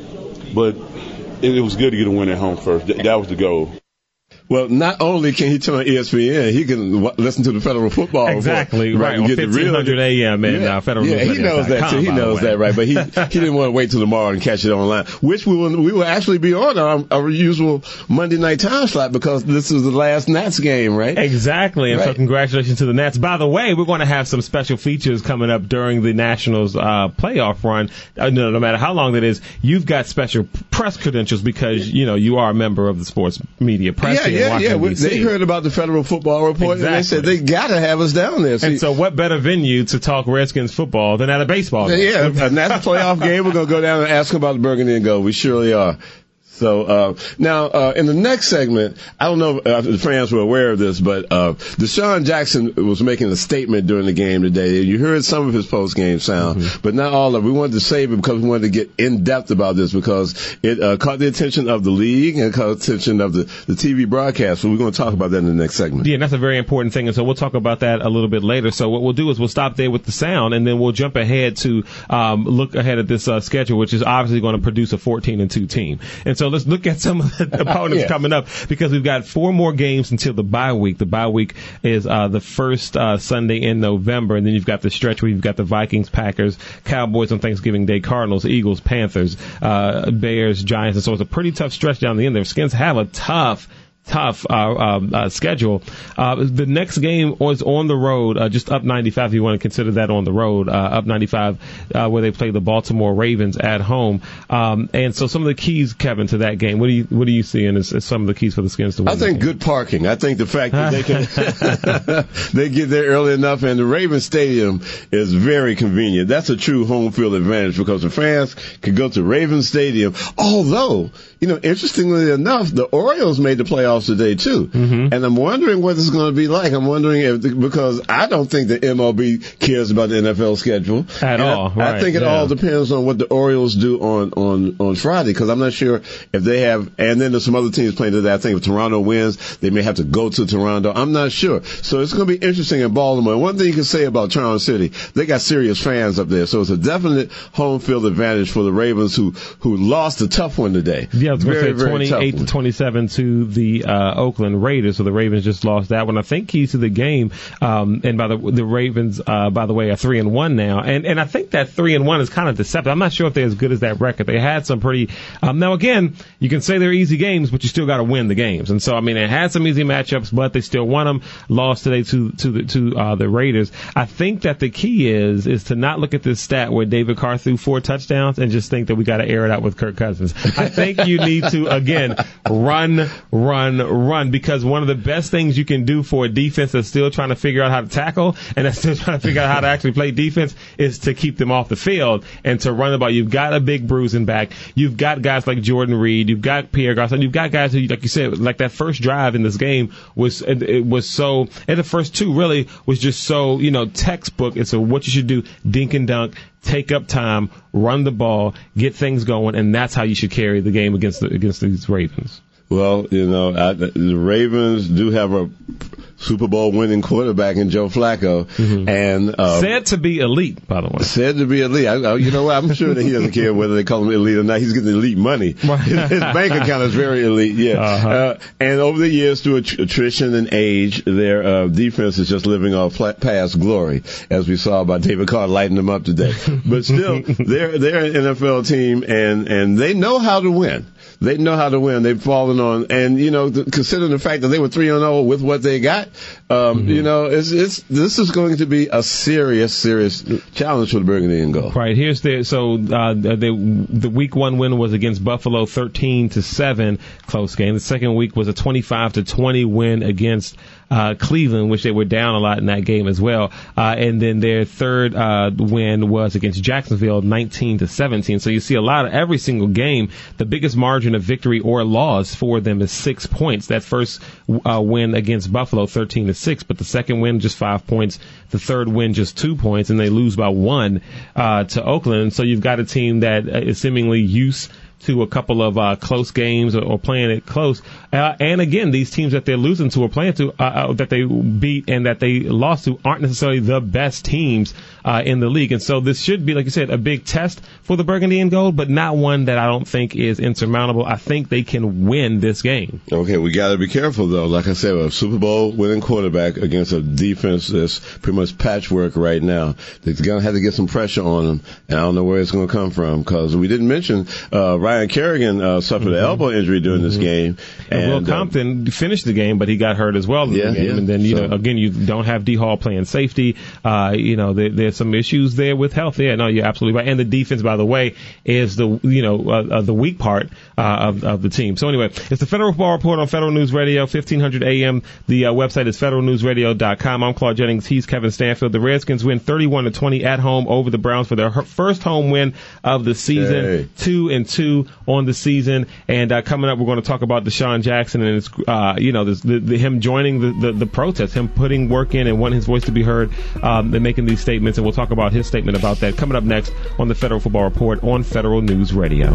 But it, it was good to get a win at home first. Th- that was the goal. Well, not only can he turn E S P N, he can w- listen to the Federal Football Exactly, Report, right, and on get the real- fifteen hundred A M and, yeah, uh, Federal Yeah, News he knows Radio dot that too. com, He by the knows way. that, right? But he he didn't want to wait till tomorrow and catch it online, which we will we will actually be on our, our usual Monday night time slot because this is the last Nats game, right? Exactly, and so Right. congratulations to the Nats. By the way, we're going to have some special features coming up during the Nationals uh, playoff run. Uh, no, no matter how long that is, you've got special press credentials because you know you are a member of the sports media press Yeah, here in yeah, yeah. Washington, We- D C. They heard about the Federal Football Report, and they said Exactly. they got to have us down there. See, And so, what better venue to talk Redskins football than at a baseball game? yeah, and that's a playoff game. We're gonna go down and ask them about the Burgundy and Gold. We surely are. So uh, now uh, in the next segment, I don't know if the fans were aware of this, but uh, Deshaun Jackson was making a statement during the game today. You heard some of his post-game sound, mm-hmm. but not all of it. We wanted to save it because we wanted to get in-depth about this because it uh, caught the attention of the league and caught the attention of the, the T V broadcast. So we're going to talk about that in the next segment. Yeah, and that's a very important thing, and so we'll talk about that a little bit later. So what we'll do is we'll stop there with the sound, and then we'll jump ahead to um, look ahead at this uh, schedule, which is obviously going to produce a fourteen and two team. And so let's look at some of the opponents yeah. coming up because we've got four more games until the bye week. The bye week is uh, the first uh, Sunday in November, and then you've got the stretch where you've got the Vikings, Packers, Cowboys on Thanksgiving Day, Cardinals, Eagles, Panthers, uh, Bears, Giants, and so it's a pretty tough stretch down the end there. Skins have a tough tough uh, uh, uh, schedule. Uh, the next game was on the road, uh, just up ninety-five if you want to consider that on the road, uh, up ninety-five uh, where they play the Baltimore Ravens at home. Um, and so some of the keys, Kevin, to that game, what do you what do you see in as, as some of the keys for the Skins to win? I think good parking. I think the fact that they can they get there early enough, and the Ravens Stadium is very convenient. That's a true home field advantage because the fans can go to Ravens Stadium. Although, you know, interestingly enough, the Orioles made the playoffs today too, mm-hmm. and I'm wondering what it's going to be like. I'm wondering if the, because I don't think the M L B cares about the N F L schedule at and all. I, right, I think it yeah. all depends on what the Orioles do on on on Friday because I'm not sure if they have. And then there's some other teams playing today. I think if Toronto wins, they may have to go to Toronto. I'm not sure. So it's going to be interesting in Baltimore. And one thing you can say about Toronto City, they got serious fans up there, so it's a definite home field advantage for the Ravens who who lost a tough one today. Yeah, I was going to say twenty-eight to twenty-seven to the uh, Oakland Raiders, so the Ravens just lost that one. I think keys to the game, um, and by the the Ravens, uh, by the way, are three and one now, and and I think that three and one is kind of deceptive. I'm not sure if they're as good as that record. They had some pretty. Um, now again, you can say they're easy games, but you still got to win the games, and so I mean, they had some easy matchups, but they still won them. Lost today to to the to uh, the Raiders. I think that the key is is to not look at this stat where David Carr threw four touchdowns and just think that we got to air it out with Kirk Cousins. I think you need to again run, run, run. Because one of the best things you can do for a defense that's still trying to figure out how to tackle and that's still trying to figure out how to actually play defense is to keep them off the field and to run the ball. You've got a big bruising back. You've got guys like Jordan Reed. You've got Pierre Garçon. You've got guys who, like you said, like that first drive in this game was it was so, and the first two really was just so, you know, textbook. It's a what you should do, dink and dunk. Take up time, run the ball, get things going, and that's how you should carry the game against the, against these Ravens. Well, you know, I, the Ravens do have a Super Bowl winning quarterback in Joe Flacco, mm-hmm. and uh, said to be elite, by the way. Said to be elite. I, I, you know what? I'm sure that he doesn't care whether they call him elite or not. He's getting elite money. His, his bank account is very elite. Yeah. Uh-huh. Uh, and over the years, through attrition and age, their uh, defense is just living off past glory, as we saw by David Carr lighting them up today. But still, they're they're an N F L team, and and they know how to win. They know how to win. They've fallen on, and you know, th- considering the fact that they were three and zero with what they got, um, mm-hmm. you know, it's it's this is going to be a serious, serious challenge for the Burgundy and Gold. Right. Here's the so uh, the the week one win was against Buffalo, thirteen to seven, close game. The second week was a twenty-five to twenty win against uh, Cleveland, which they were down a lot in that game as well. Uh, and then their third uh, win was against Jacksonville, nineteen to seventeen. So you see a lot of every single game. The biggest margin of victory or loss for them is six points. That first uh, win against Buffalo, thirteen to six, but the second win just five points. The third win just two points, and they lose by one uh, to Oakland. So you've got a team that is seemingly used to a couple of uh, close games or, or playing it close. Uh, and again, these teams that they're losing to or playing to, uh, uh, that they beat and that they lost to aren't necessarily the best teams uh, in the league. And so this should be, like you said, a big test for the Burgundy and Gold, but not one that I don't think is insurmountable. I think they can win this game. Okay, we got to be careful, though. Like I said, a Super Bowl winning quarterback against a defense that's pretty much patchwork right now. They're going to have to get some pressure on them, and I don't know where it's going to come from because we didn't mention uh, Ryan Kerrigan uh, suffered mm-hmm. an elbow injury during mm-hmm. this game. And, and Will Compton uh, finished the game, but he got hurt as well in yeah, the game. Yeah. And then, you so. know, again, you don't have D. Hall playing safety. Uh, you know, there, there's some issues there with health. Yeah, no, you're absolutely right. And the defense, by the way, is the, you know, uh, uh, the weak part uh, of, of the team. So anyway, it's the Federal Football Report on Federal News Radio, fifteen hundred A M. The uh, website is federal news radio dot com. I'm Claude Jennings. He's Kevin Stanfield. The Redskins win thirty-one to twenty at home over the Browns for their first home win of the season. Hey. Two and two. two on the season. And uh, coming up, we're going to talk about Deshaun Jackson and his, uh, you know, this, the, the, him joining the, the, the protest, him putting work in and wanting his voice to be heard, um, and making these statements. And we'll talk about his statement about that coming up next on the Federal Football Report on Federal News Radio.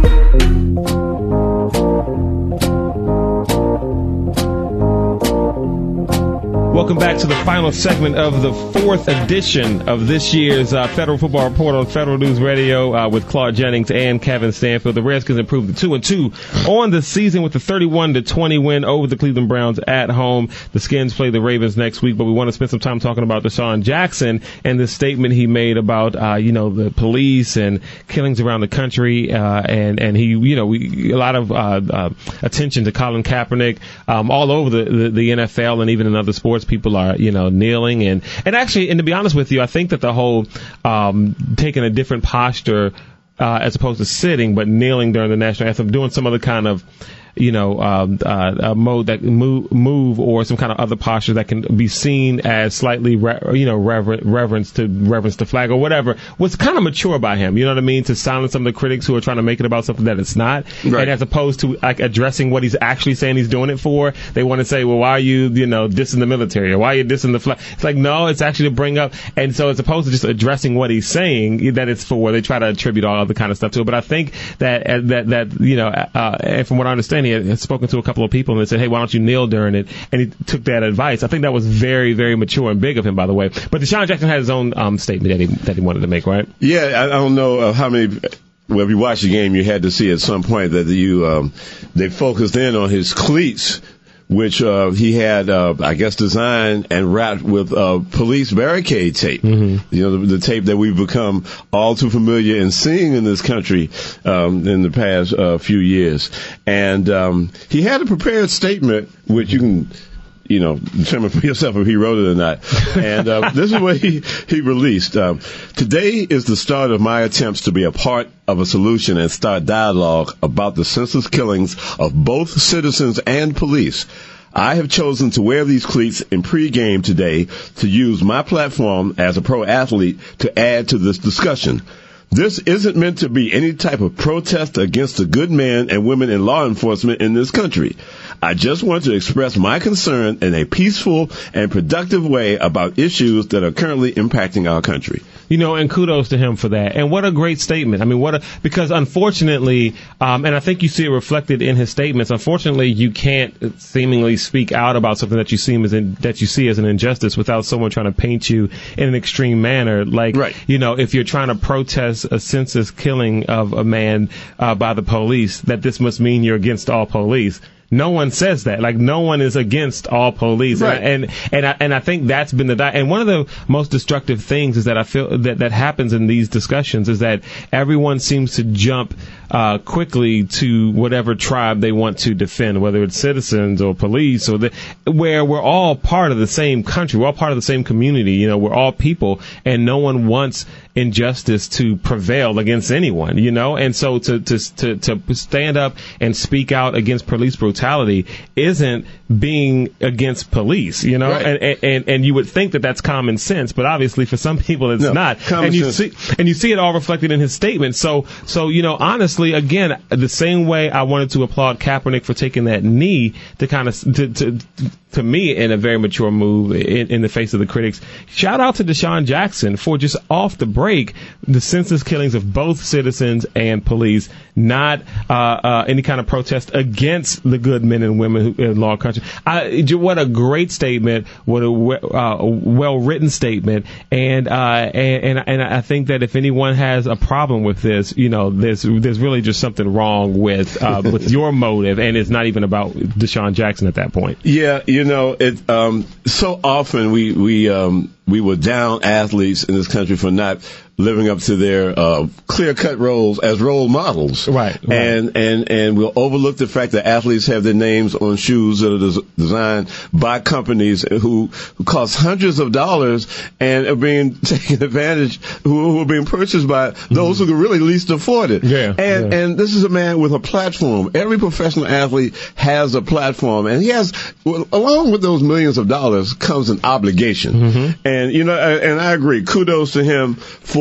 Welcome back to the final segment of the fourth edition of this year's uh, Federal Football Report on Federal News Radio uh, with Claude Jennings and Kevin Stanfield. The Redskins improved to two and two on the season with a thirty-one to twenty win over the Cleveland Browns at home. The Skins play the Ravens next week, but we want to spend some time talking about Deshaun Jackson and the statement he made about uh, you know the police and killings around the country, uh, and and he you know we, a lot of uh, uh, attention to Colin Kaepernick um, all over the, the the N F L and even in other sports. People are, you know, kneeling and, and actually, and to be honest with you, I think that the whole, um, taking a different posture, uh, as opposed to sitting, but kneeling during the national anthem, doing some other kind of, you know, um, uh, a mode that move, move or some kind of other posture that can be seen as slightly, re- you know, rever- reverence to reverence to flag or whatever was kind of mature by him. You know what I mean? To silence some of the critics who are trying to make it about something that it's not. Right. And as opposed to like addressing what he's actually saying he's doing it for, they want to say, well, why are you, you know, dissing the military or why are you dissing the flag? It's like, no, it's actually to bring up. And so as opposed to just addressing what he's saying that it's for, they try to attribute all other kind of stuff to it. But I think that, uh, that, that, you know, uh, and from what I understand, he had spoken to a couple of people and they said, hey, why don't you kneel during it? And he took that advice. I think that was very, very mature and big of him, by the way. But Deshaun Jackson had his own um, statement that he that he wanted to make, right? Yeah, I, I don't know uh, how many. Well, if you watched the game, you had to see at some point that you um, they focused in on his cleats, which uh, he had, uh, I guess, designed and wrapped with uh, police barricade tape. Mm-hmm. You know, the, the tape that we've become all too familiar in seeing in this country um, in the past uh, few years. And um, he had a prepared statement, which you can, you know, determine for yourself if he wrote it or not. And uh, this is what he, he released. Um, Today is the start of my attempts to be a part of a solution and start dialogue about the senseless killings of both citizens and police. I have chosen to wear these cleats in pregame today to use my platform as a pro athlete to add to this discussion. This isn't meant to be any type of protest against the good men and women in law enforcement in this country. I just want to express my concern in a peaceful and productive way about issues that are currently impacting our country. You know, and kudos to him for that. And what a great statement. I mean, what a, because unfortunately, um, and I think you see it reflected in his statements, unfortunately, you can't seemingly speak out about something that you seem as in, that you see as an injustice without someone trying to paint you in an extreme manner. Like, right. you know, if you're trying to protest a senseless killing of a man uh, by the police, that this must mean you're against all police. No one says that. Like, no one is against all police. Right. And, and, and I, and I think that's been the, and one of the most destructive things is that I feel that, that happens in these discussions is that everyone seems to jump, uh, quickly to whatever tribe they want to defend, whether it's citizens or police or the, where we're all part of the same country. We're all part of the same community. You know, we're all people and no one wants injustice to prevail against anyone, you know, and so to, to, to, to stand up and speak out against police brutality isn't being against police, you know, right. and, and, and you would think that that's common sense, but obviously for some people it's no, not. And you sense. see, and you see it all reflected in his statement. So, so, you know, honestly, again, the same way I wanted to applaud Kaepernick for taking that knee to kind of, to, to, to me, in a very mature move in, in the face of the critics. Shout out to Deshaun Jackson for just off the break, the senseless killings of both citizens and police, not uh, uh, any kind of protest against the good men and women who, in law country. I, what a great statement! What a uh, well-written statement, and, uh, and and and I think that if anyone has a problem with this, you know, there's there's really just something wrong with uh, with your motive, and it's not even about Deshaun Jackson at that point. Yeah, you know, it um, so often we we um, we were down athletes in this country for not living up to their uh, clear-cut roles as role models. Right, right. And, and, and we'll overlook the fact that athletes have their names on shoes that are des- designed by companies who, who cost hundreds of dollars and are being taken advantage, who, who are being purchased by those mm-hmm. who can really least afford it. Yeah, and, yeah. and this is a man with a platform. Every professional athlete has a platform, and he has, well, along with those millions of dollars comes an obligation. Mm-hmm. And, you know, and I agree. Kudos to him for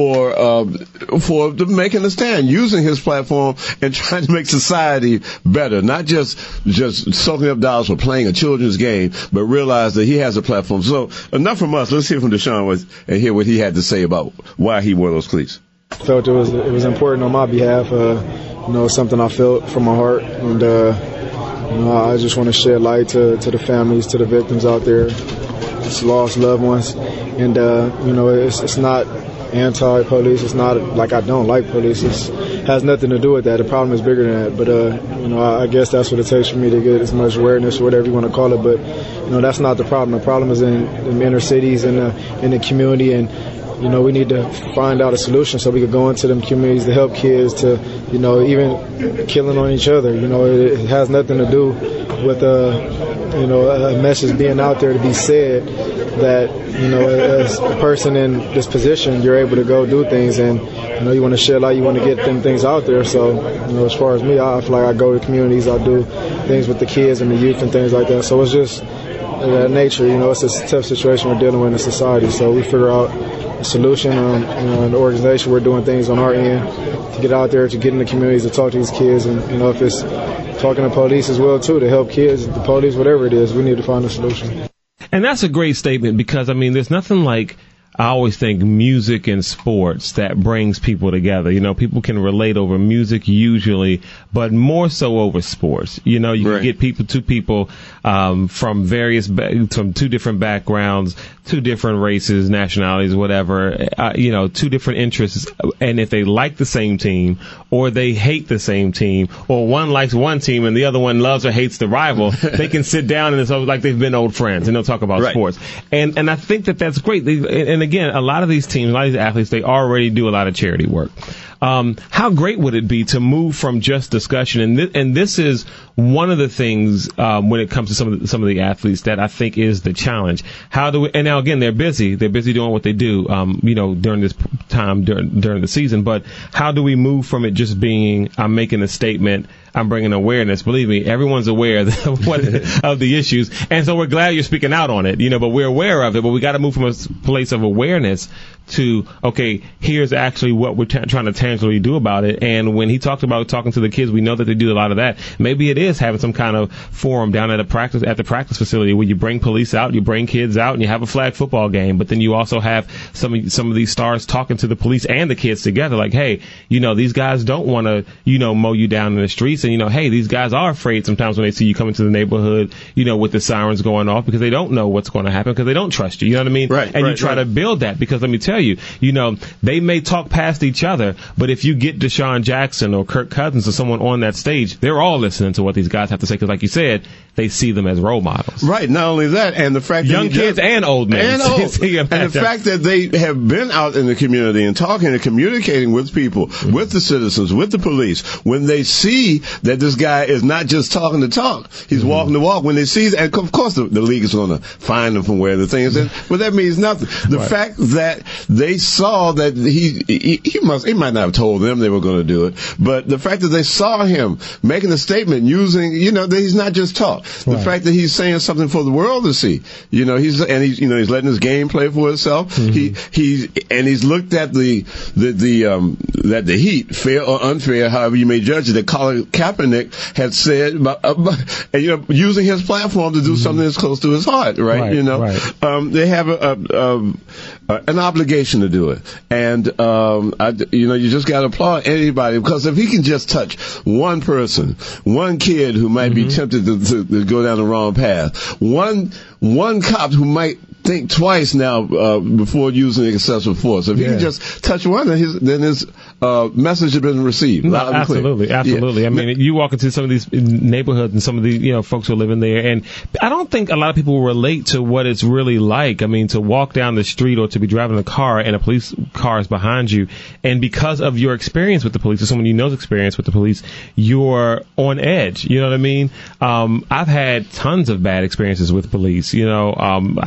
for uh, for making a stand, using his platform and trying to make society better, not just just soaking up dollars for playing a children's game, but realize that he has a platform. So enough from us. Let's hear from Deshaun with, and hear what he had to say about why he wore those cleats. Felt it was it was important on my behalf. Uh, you know, something I felt from my heart, and uh, you know, I just want to shed light to to the families, to the victims out there, just lost loved ones, and uh, you know, it's it's not anti-police. It's not like I don't like police. It has nothing to do with that. The problem is bigger than that. But uh, you know, I, I guess that's what it takes for me to get as much awareness or whatever you want to call it. But you know, that's not the problem. The problem is in the inner cities and in the community, and you know, we need to find out a solution so we can go into them communities to help kids, to, you know, even killing on each other. You know, it, it has nothing to do with, uh, you know, a message being out there to be said that, you know, as a person in this position, you're able to go do things, and, you know, you want to shed light, you want to get them things out there. So, you know, as far as me, I feel like I go to communities, I do things with the kids and the youth and things like that. So it's just that nature, you know, it's a tough situation we're dealing with in society. So we figure out a solution, um, you know, an organization, we're doing things on our end to get out there, to get in the communities, to talk to these kids, and, you know, if it's talking to police as well, too, to help kids, the police, whatever it is, we need to find a solution. And that's a great statement, because, I mean, there's nothing like, I always think, music and sports that brings people together. You know, people can relate over music usually, but more so over sports. You know, you right. can get people, two people um, from various, from two different backgrounds, two different races, nationalities, whatever, uh, you know, two different interests. And if they like the same team, or they hate the same team, or one likes one team and the other one loves or hates the rival, they can sit down and it's like they've been old friends and they'll talk about right. sports. And and I think that that's great. They, and again, a lot of these teams, a lot of these athletes, they already do a lot of charity work. Um, how great would it be to move from just discussion? And, th- and this is one of the things um, when it comes to some of the, some of the athletes that I think is the challenge. How do we? And now again, they're busy. They're busy doing what they do, um, you know, during this time during during the season. But how do we move from it just being I'm making a statement, I'm bringing awareness? Believe me, everyone's aware of, what, of the issues, and so we're glad you're speaking out on it. You know, but we're aware of it. But we got to move from a place of awareness to, okay, here's actually what we're t- trying to tangibly do about it. And when he talked about talking to the kids, we know that they do a lot of that. Maybe it is having some kind of forum down at a practice, at the practice facility, where you bring police out, you bring kids out, and you have a flag football game. But then you also have some, some of these stars talking to the police and the kids together, like, hey, you know, these guys don't want to, you know, mow you down in the streets. And, you know, hey, these guys are afraid sometimes when they see you come into the neighborhood, you know, with the sirens going off, because they don't know what's going to happen, because they don't trust you. You know what I mean? Right. And right, you try right. to build that, because let me tell you, you know, they may talk past each other, but if you get Deshaun Jackson or Kirk Cousins or someone on that stage, they're all listening to what these guys have to say, because like you said, they see them as role models. Right. Not only that, and the fact that young kids just, and old men. And, old. and the fact that they have been out in the community and talking and communicating with people, mm-hmm. with the citizens, with the police, when they see that this guy is not just talking the talk, he's mm-hmm. walking the walk, when they see, and of course the, the league is going to find him from where the thing is, but that means nothing. The right. fact that they saw that he, he, he must, he might not have told them they were going to do it, but the fact that they saw him making a statement using, you know, that he's not just talk. The right. fact that he's saying something for the world to see, you know, he's, and he's, you know, he's letting his game play for itself. Mm-hmm. He, he's, and he's looked at the, the, the, um, that the heat, fair or unfair, however you may judge it, that Colin Kaepernick had said, about, about, and, you know, using his platform to do mm-hmm. something that's close to his heart, right? right you know, right. um, they have a, a, a, a, an obligation to do it. And, um, I, you know, you just got to applaud anybody, because if he can just touch one person, one kid who might mm-hmm. be tempted to, to, to go down the wrong path, one one cop who might think twice now uh, before using excessive force. If yeah. he can just touch one, then his, then his uh, message has been received. No, absolutely, absolutely. Yeah. I mean, you walk into some of these neighborhoods and some of these, you know, folks who are living there, and I don't think a lot of people relate to what it's really like. I mean, to walk down the street or to be driving a car and a police car is behind you, and because of your experience with the police, or someone you know's experience with the police, you're on edge. You know what I mean? Um, I've had tons of bad experiences with police. You know, um, I had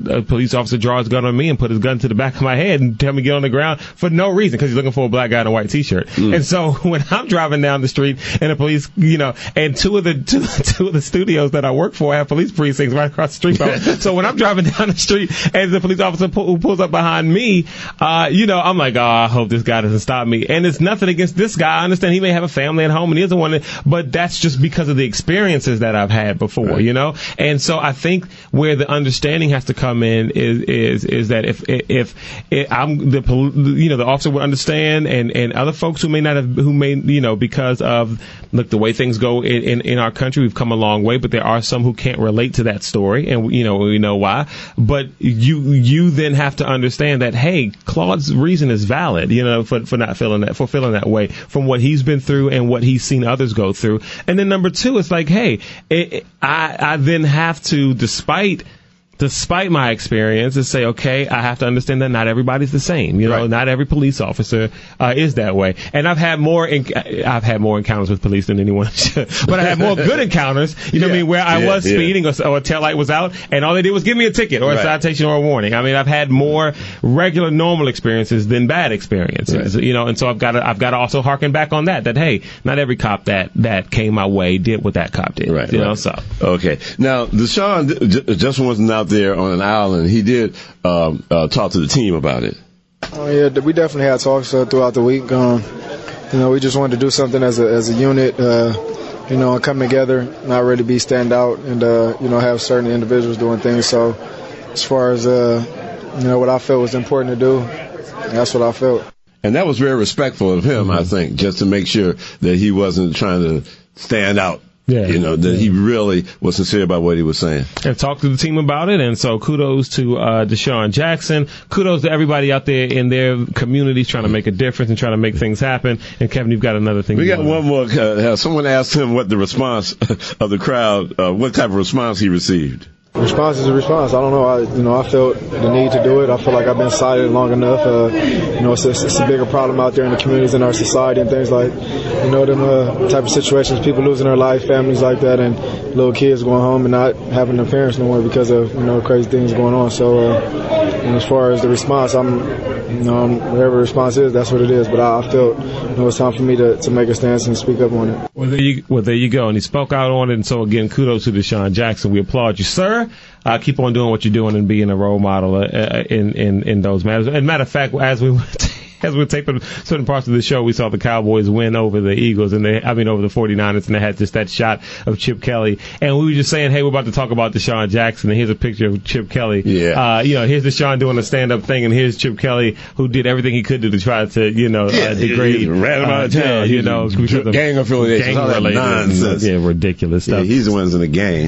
a police officer draws a gun on me and put his gun to the back of my head and tell me to get on the ground for no reason because he's looking for a black guy in a white t-shirt. Mm. And so when I'm driving down the street and the police, you know, and two of the two, two of the studios that I work for have police precincts right across the street from me. So when I'm driving down the street and the police officer pull, who pulls up behind me, uh, you know, I'm like, oh, I hope this guy doesn't stop me. And it's nothing against this guy. I understand he may have a family at home and he doesn't want to, but that's just because of the experiences that I've had before, right. you know? And so I think where the understanding has to come in is, is, is that if, if, if I'm the, you know, the officer would understand and, and other folks who may not have, who may, you know, because of, look, the way things go in, in, in our country, we've come a long way, but there are some who can't relate to that story. And, you know, we know why. But you, you then have to understand that, hey, Claude's reason is valid, you know, for, for not feeling that, for feeling that way from what he's been through and what he's seen others go through. And then number two, it's like, hey, it, it, I, I then have to, despite Despite my experience, to say, okay, I have to understand that not everybody's the same. You know, right. not every police officer uh, is that way. And I've had more, in- I've had more encounters with police than anyone should. But I had more good encounters. You know yeah. what I mean? Where I yeah, was yeah. speeding or, or a taillight was out, and all they did was give me a ticket or a right. citation or a warning. I mean, I've had more regular, normal experiences than bad experiences. Right. You know, and so I've got to, I've got to also harken back on that. That hey, not every cop that that came my way did what that cop did. Right. You right. know, so okay. Now, Deshaun just wasn't out there on an island. He did um, uh, talk to the team about it. Oh yeah, we definitely had talks uh, throughout the week. Um, you know, we just wanted to do something as a as a unit. Uh, you know, and come together, not really be stand out, and uh, you know, have certain individuals doing things. So, as far as uh, you know, what I felt was important to do, that's what I felt. And that was very respectful of him, mm-hmm. I think, just to make sure that he wasn't trying to stand out. Yeah. You know, that he really was sincere about what he was saying. And talked to the team about it. And so kudos to uh, Deshaun Jackson. Kudos to everybody out there in their communities trying to make a difference and trying to make things happen. And Kevin, you've got another thing. We got one on. more. Uh, someone asked him what the response of the crowd, uh, what type of response he received. Response is a response. I don't know. I, you know, I felt the need to do it. I feel like I've been silent long enough. Uh, you know, it's a, it's a bigger problem out there in the communities, in our society, and things like, you know, them uh, type of situations, people losing their life, families like that, and little kids going home and not having their parents no more because of, you know, crazy things going on. So, uh, and as far as the response, I'm, you know, I'm, whatever the response is, that's what it is. But I, I felt, you know, it's time for me to, to make a stance and speak up on it. Well, there you, well, there you go. And he spoke out on it. And so again, kudos to Deshaun Jackson. We applaud you, sir. Uh, keep on doing what you're doing and being a role model uh, in, in, in those matters. And matter of fact, as we went as we were taping certain parts of the show, we saw the Cowboys win over the Eagles, and they, I mean, over the forty-niners, and they had just that shot of Chip Kelly. And we were just saying, hey, we're about to talk about Deshaun Jackson, and here's a picture of Chip Kelly. Yeah. Uh, you know, here's Deshaun doing a stand-up thing, and here's Chip Kelly, who did everything he could do to try to, you know, uh, degrade. He ran him out of town. Yeah, you know, gang affiliations, all that nonsense. Yeah, ridiculous stuff. Yeah, he's the one's in the gang.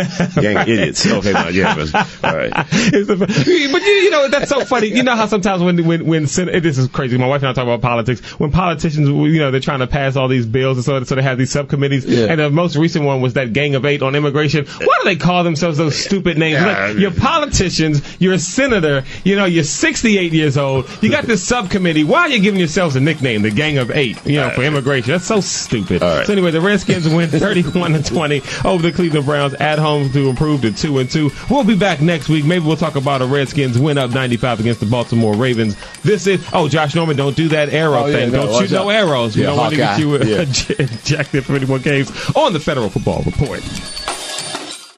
Gang idiots. Okay, no, yeah, but, all right. But, you know, that's so funny. You know how sometimes when, when, when, this is crazy. My wife and I talk about politics. When politicians, you know, they're trying to pass all these bills, and so, so they have these subcommittees. Yeah. And the most recent one was that Gang of Eight on immigration. Why do they call themselves those stupid names? Yeah. Like, you're politicians, you're a senator, you know, you're sixty-eight years old, you got this subcommittee. Why are you giving yourselves a nickname, the Gang of Eight, you know, all for right. immigration? That's so stupid. All right. So anyway, the Redskins win thirty-one to twenty over the Cleveland Browns at home to improve to two and two. We'll be back next week. Maybe we'll talk about a Redskins win up ninety-five against the Baltimore Ravens. This is, oh, Josh Norman, don't do that arrow oh, thing. Yeah, no, don't shoot no arrows. We yeah, don't want to get you uh, yeah. ejected from any more games on the Federal Football Report.